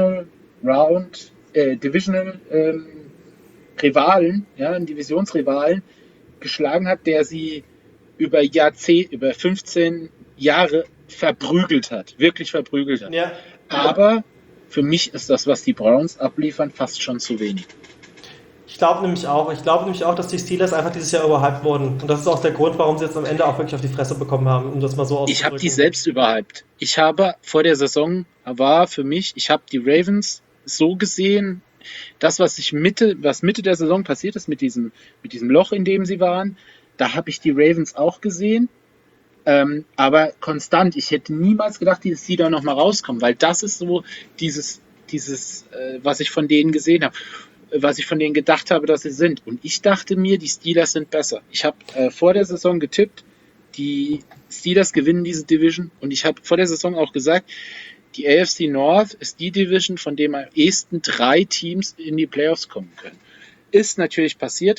in Divisionsrivalen geschlagen hat, der sie über 15 Jahre wirklich verprügelt hat. Ja. Aber für mich ist das, was die Browns abliefern, fast schon zu wenig. Ich glaube nämlich auch, dass die Steelers einfach dieses Jahr überhyped wurden. Und das ist auch der Grund, warum sie jetzt am Ende auch wirklich auf die Fresse bekommen haben, um das mal so auszudrücken. Ich habe die selbst überhyped. Ich habe vor der Saison ich habe die Ravens so gesehen, das, was Mitte der Saison passiert ist, mit diesem Loch, in dem sie waren, da habe ich die Ravens auch gesehen. Aber konstant, ich hätte niemals gedacht, dass die da nochmal rauskommen, weil das ist so dieses was ich von denen gesehen habe, was ich von denen gedacht habe, dass sie sind. Und ich dachte mir, die Steelers sind besser. Ich habe vor der Saison getippt, die Steelers gewinnen diese Division, und ich habe vor der Saison auch gesagt, die AFC North ist die Division, von dem am ehesten 3 Teams in die Playoffs kommen können. Ist natürlich passiert.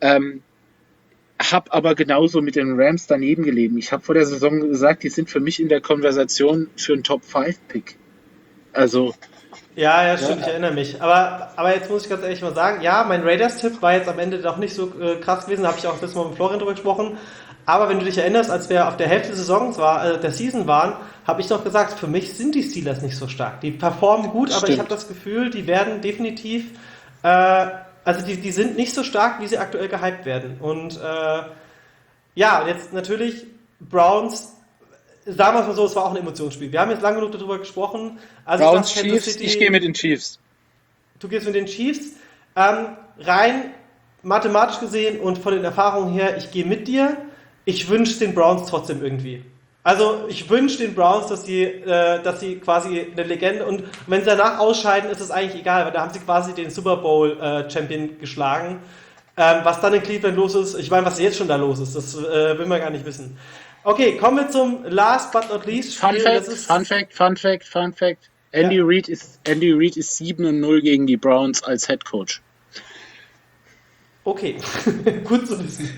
Habe aber genauso mit den Rams daneben gelegen. Ich habe vor der Saison gesagt, die sind für mich in der Konversation für einen Top-5-Pick. Also Ja, stimmt, ich erinnere mich. Aber jetzt muss ich ganz ehrlich mal sagen, ja, mein Raiders-Tipp war jetzt am Ende doch nicht so krass gewesen, da habe ich auch letztes Mal mit Florian drüber gesprochen. Aber wenn du dich erinnerst, als wir auf der Hälfte der Season waren, habe ich doch gesagt, für mich sind die Steelers nicht so stark. Die performen gut, aber ich habe das Gefühl, die werden definitiv, also die sind nicht so stark, wie sie aktuell gehypt werden. Und ja, jetzt natürlich Browns. Sagen wir es mal so, es war auch ein Emotionsspiel. Wir haben jetzt lange genug darüber gesprochen. Also Browns, Chiefs, ich gehe mit den Chiefs. Du gehst mit den Chiefs. Rein mathematisch gesehen und von den Erfahrungen her, ich gehe mit dir. Ich wünsche den Browns trotzdem irgendwie. Also ich wünsche den Browns, dass sie quasi eine Legende, und wenn sie danach ausscheiden, ist es eigentlich egal, weil da haben sie quasi den Super Bowl Champion geschlagen. Was dann in Cleveland los ist, ich meine, was jetzt schon da los ist, das will man gar nicht wissen. Okay, kommen wir zum last but not least Spiel. Fun Fact. Andy Reid ist 7-0 gegen die Browns als Head Coach. Okay, gut zu wissen.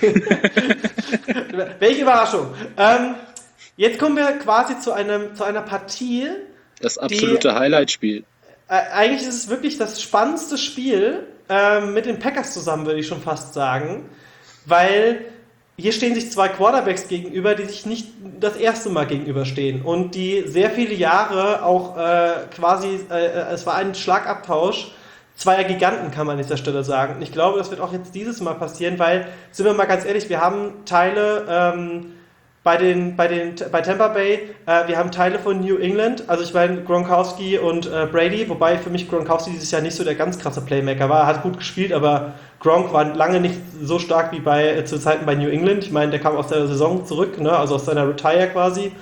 Welche Überraschung. Jetzt kommen wir quasi zu einer Partie. Das absolute Highlight-Spiel. Eigentlich ist es wirklich das spannendste Spiel mit den Packers zusammen, würde ich schon fast sagen. Weil hier stehen sich zwei Quarterbacks gegenüber, die sich nicht das erste Mal gegenüberstehen und die sehr viele Jahre auch es war ein Schlagabtausch zweier Giganten, kann man an dieser Stelle sagen. Und ich glaube, das wird auch jetzt dieses Mal passieren, weil, sind wir mal ganz ehrlich, wir haben Teile bei Tampa Bay, wir haben Teile von New England, also ich meine Gronkowski und Brady, wobei für mich Gronkowski dieses Jahr nicht so der ganz krasse Playmaker war. Er hat gut gespielt, aber Gronk war lange nicht so stark wie zu Zeiten bei New England. Ich meine, der kam aus der Saison zurück, ne? Also aus seiner Retire quasi.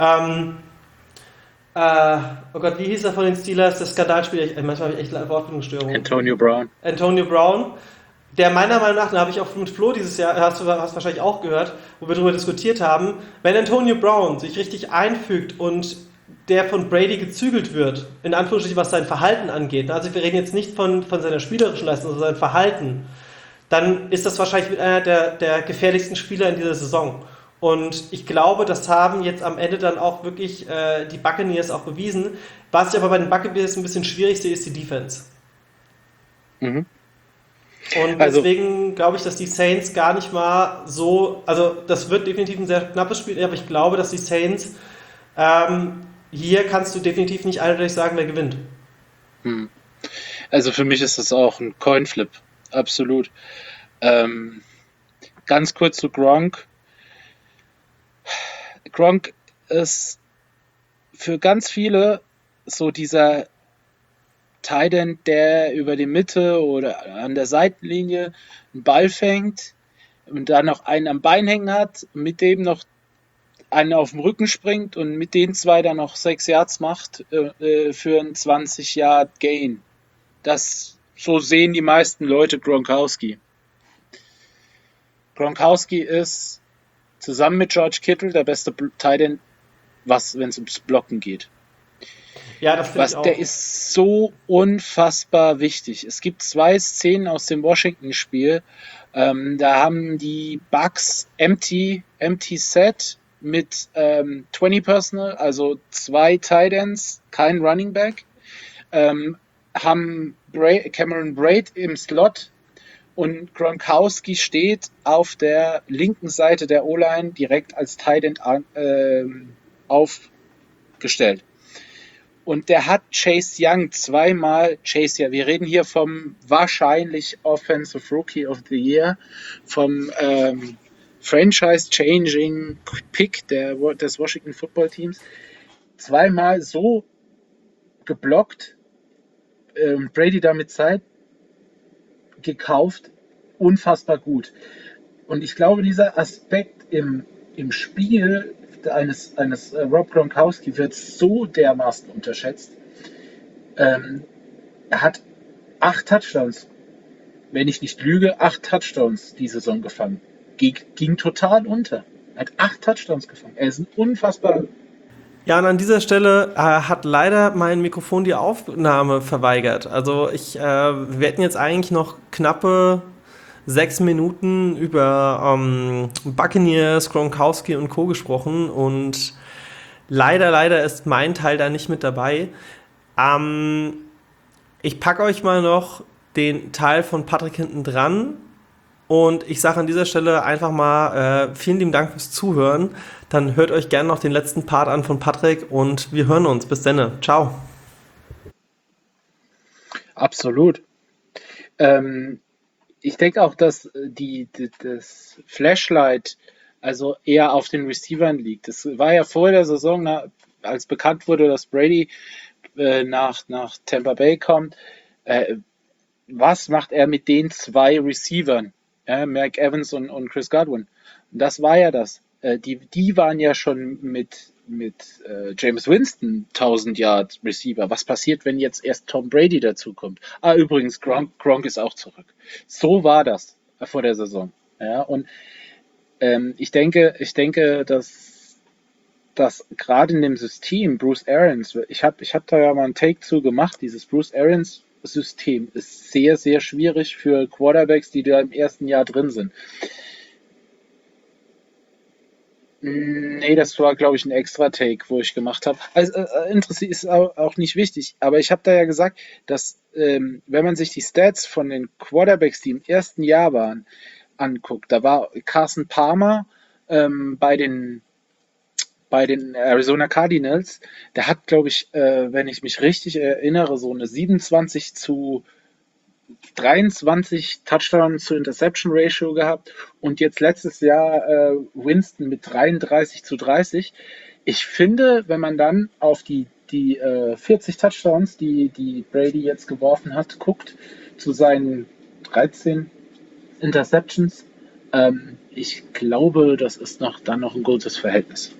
Oh Gott, wie hieß er von den Steelers? Das Skandalspieler, manchmal habe ich echt Wortfindungsstörungen. Antonio Brown. Der meiner Meinung nach, da habe ich auch mit Flo dieses Jahr, hast wahrscheinlich auch gehört, wo wir darüber diskutiert haben, wenn Antonio Brown sich richtig einfügt und der von Brady gezügelt wird, in Anführungsstrichen, was sein Verhalten angeht, also wir reden jetzt nicht von seiner spielerischen Leistung, sondern sein Verhalten, dann ist das wahrscheinlich mit einer der gefährlichsten Spieler in dieser Saison. Und ich glaube, das haben jetzt am Ende dann auch wirklich die Buccaneers auch bewiesen. Was ich aber bei den Buccaneers ein bisschen schwierig sehe, ist die Defense. Mhm. Und deswegen glaube ich, dass die Saints gar nicht mal so, also das wird definitiv ein sehr knappes Spiel, aber ich glaube, dass die Saints, hier kannst du definitiv nicht eindeutig sagen, wer gewinnt. Also für mich ist das auch ein Coinflip, absolut. Ganz kurz zu Gronk. Gronk ist für ganz viele so dieser Tight End, der über die Mitte oder an der Seitenlinie einen Ball fängt und dann noch einen am Bein hängen hat, mit dem noch einen auf dem Rücken springt und mit den zwei dann noch 6 Yards macht für einen 20-Yard-Gain. So sehen die meisten Leute Gronkowski. Gronkowski ist zusammen mit George Kittle der beste Tight End, wenn es ums Blocken geht. Ja, das finde ich auch. Der ist so unfassbar wichtig. Es gibt 2 Szenen aus dem Washington-Spiel. Da haben die Bucks empty Set mit 20 Personal, also 2 Tight Ends, kein Running Back. Haben Cameron Braid im Slot und Gronkowski steht auf der linken Seite der O-Line direkt als Tight End aufgestellt. Und der hat Chase Young zweimal, wir reden hier vom wahrscheinlich Offensive Rookie of the Year, vom Franchise-Changing Pick des Washington Football Teams, zweimal so geblockt, Brady damit Zeit gekauft, unfassbar gut. Und ich glaube, dieser Aspekt im Spiel eines Rob Gronkowski wird so dermaßen unterschätzt. Er hat 8 Touchdowns, wenn ich nicht lüge, 8 Touchdowns die Saison gefangen. Ging total unter. Er hat 8 Touchdowns gefangen. Er ist ein unfassbar... Ja, und an dieser Stelle hat leider mein Mikrofon die Aufnahme verweigert. Also wir hätten jetzt eigentlich noch knappe 6 Minuten über Buccaneers, Gronkowski und Co. gesprochen und leider ist mein Teil da nicht mit dabei. Ich packe euch mal noch den Teil von Patrick hinten dran und ich sage an dieser Stelle einfach mal vielen lieben Dank fürs Zuhören. Dann hört euch gerne noch den letzten Part an von Patrick und wir hören uns. Bis dann. Ciao. Absolut. Ich denke auch, dass das Flashlight also eher auf den Receivern liegt. Es war ja vor der Saison, als bekannt wurde, dass Brady nach Tampa Bay kommt. Was macht er mit den zwei Receivern? Mike Evans und Chris Godwin. Und das war ja das. Die waren ja schon mit James Winston 1000 Yard Receiver. Was passiert, wenn jetzt erst Tom Brady dazukommt? Übrigens, Gronk ist auch zurück. So war das vor der Saison. Ja, und ich denke, dass gerade in dem System Bruce Arians, ich hab da ja mal einen Take zu gemacht, dieses Bruce Arians System ist sehr, sehr schwierig für Quarterbacks, die da im ersten Jahr drin sind. Nee, das war, glaube ich, ein Extra-Take, wo ich gemacht habe. Also, interessiert ist auch nicht wichtig, aber ich habe da ja gesagt, dass, wenn man sich die Stats von den Quarterbacks, die im ersten Jahr waren, anguckt, da war Carson Palmer bei den Arizona Cardinals, der hat, glaube ich, wenn ich mich richtig erinnere, so eine 27:23 Touchdown zu Interception Ratio gehabt und jetzt letztes Jahr Winston mit 33:30. Ich finde, wenn man dann auf die 40 Touchdowns, die Brady jetzt geworfen hat, guckt, zu seinen 13 Interceptions, ich glaube, das ist dann noch ein gutes Verhältnis.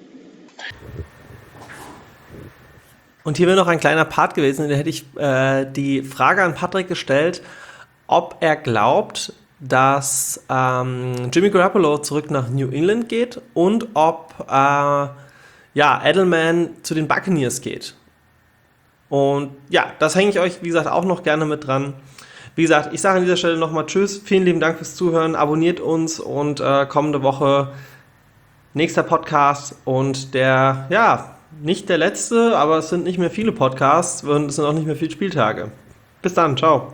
Und hier wäre noch ein kleiner Part gewesen, da hätte ich die Frage an Patrick gestellt, ob er glaubt, dass Jimmy Garoppolo zurück nach New England geht und ob Edelman zu den Buccaneers geht. Und ja, das hänge ich euch, wie gesagt, auch noch gerne mit dran. Wie gesagt, ich sage an dieser Stelle nochmal Tschüss, vielen lieben Dank fürs Zuhören, abonniert uns und kommende Woche nächster Podcast und nicht der letzte, aber es sind nicht mehr viele Podcasts und es sind auch nicht mehr viele Spieltage. Bis dann, ciao.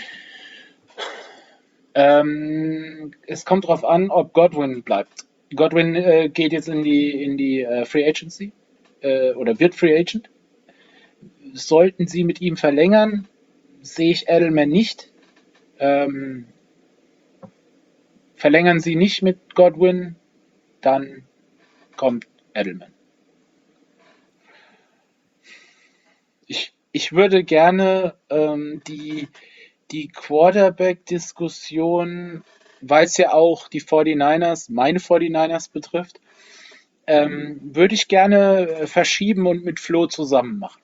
Es kommt darauf an, ob Godwin bleibt. Godwin geht jetzt in die Free Agency oder wird Free Agent. Sollten sie mit ihm verlängern, sehe ich Edelman nicht. Verlängern sie nicht mit Godwin, dann kommt Edelman. Ich würde gerne die Quarterback-Diskussion, weil es ja auch meine 49ers betrifft, würde ich gerne verschieben und mit Flo zusammen machen.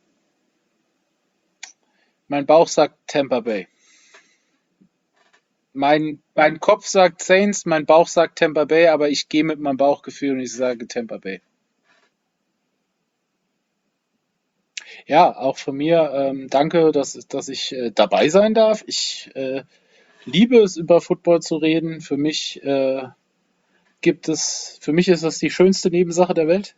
Mein Bauch sagt Tampa Bay. Mein Kopf sagt Saints, mein Bauch sagt Tampa Bay, aber ich gehe mit meinem Bauchgefühl und ich sage Tampa Bay. Ja, auch von mir danke, dass ich dabei sein darf. Ich liebe es, über Football zu reden. Für mich ist das die schönste Nebensache der Welt.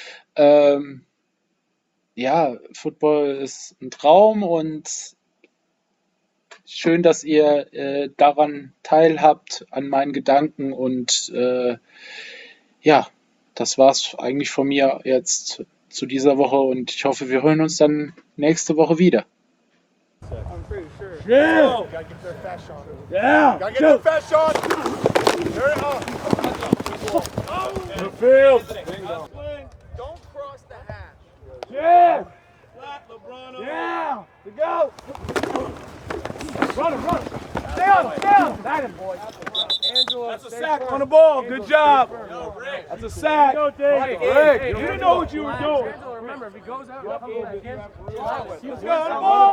Football ist ein Traum und schön, dass ihr daran teilhabt, an meinen Gedanken und das war's eigentlich von mir jetzt zu dieser Woche und ich hoffe, wir hören uns dann nächste Woche wieder. I'm pretty sure. Yeah. Gotta get their fast shot. Yeah. Gotta get their fast shot. There it The field. Don't cross the hash. Yeah. Yeah. To go. Run him. Stay on him. That him, boys. That's a sack on the ball. Good job. That's a sack. Rick, you didn't know what you were doing. Remember, if he goes out, Let's go on the ball.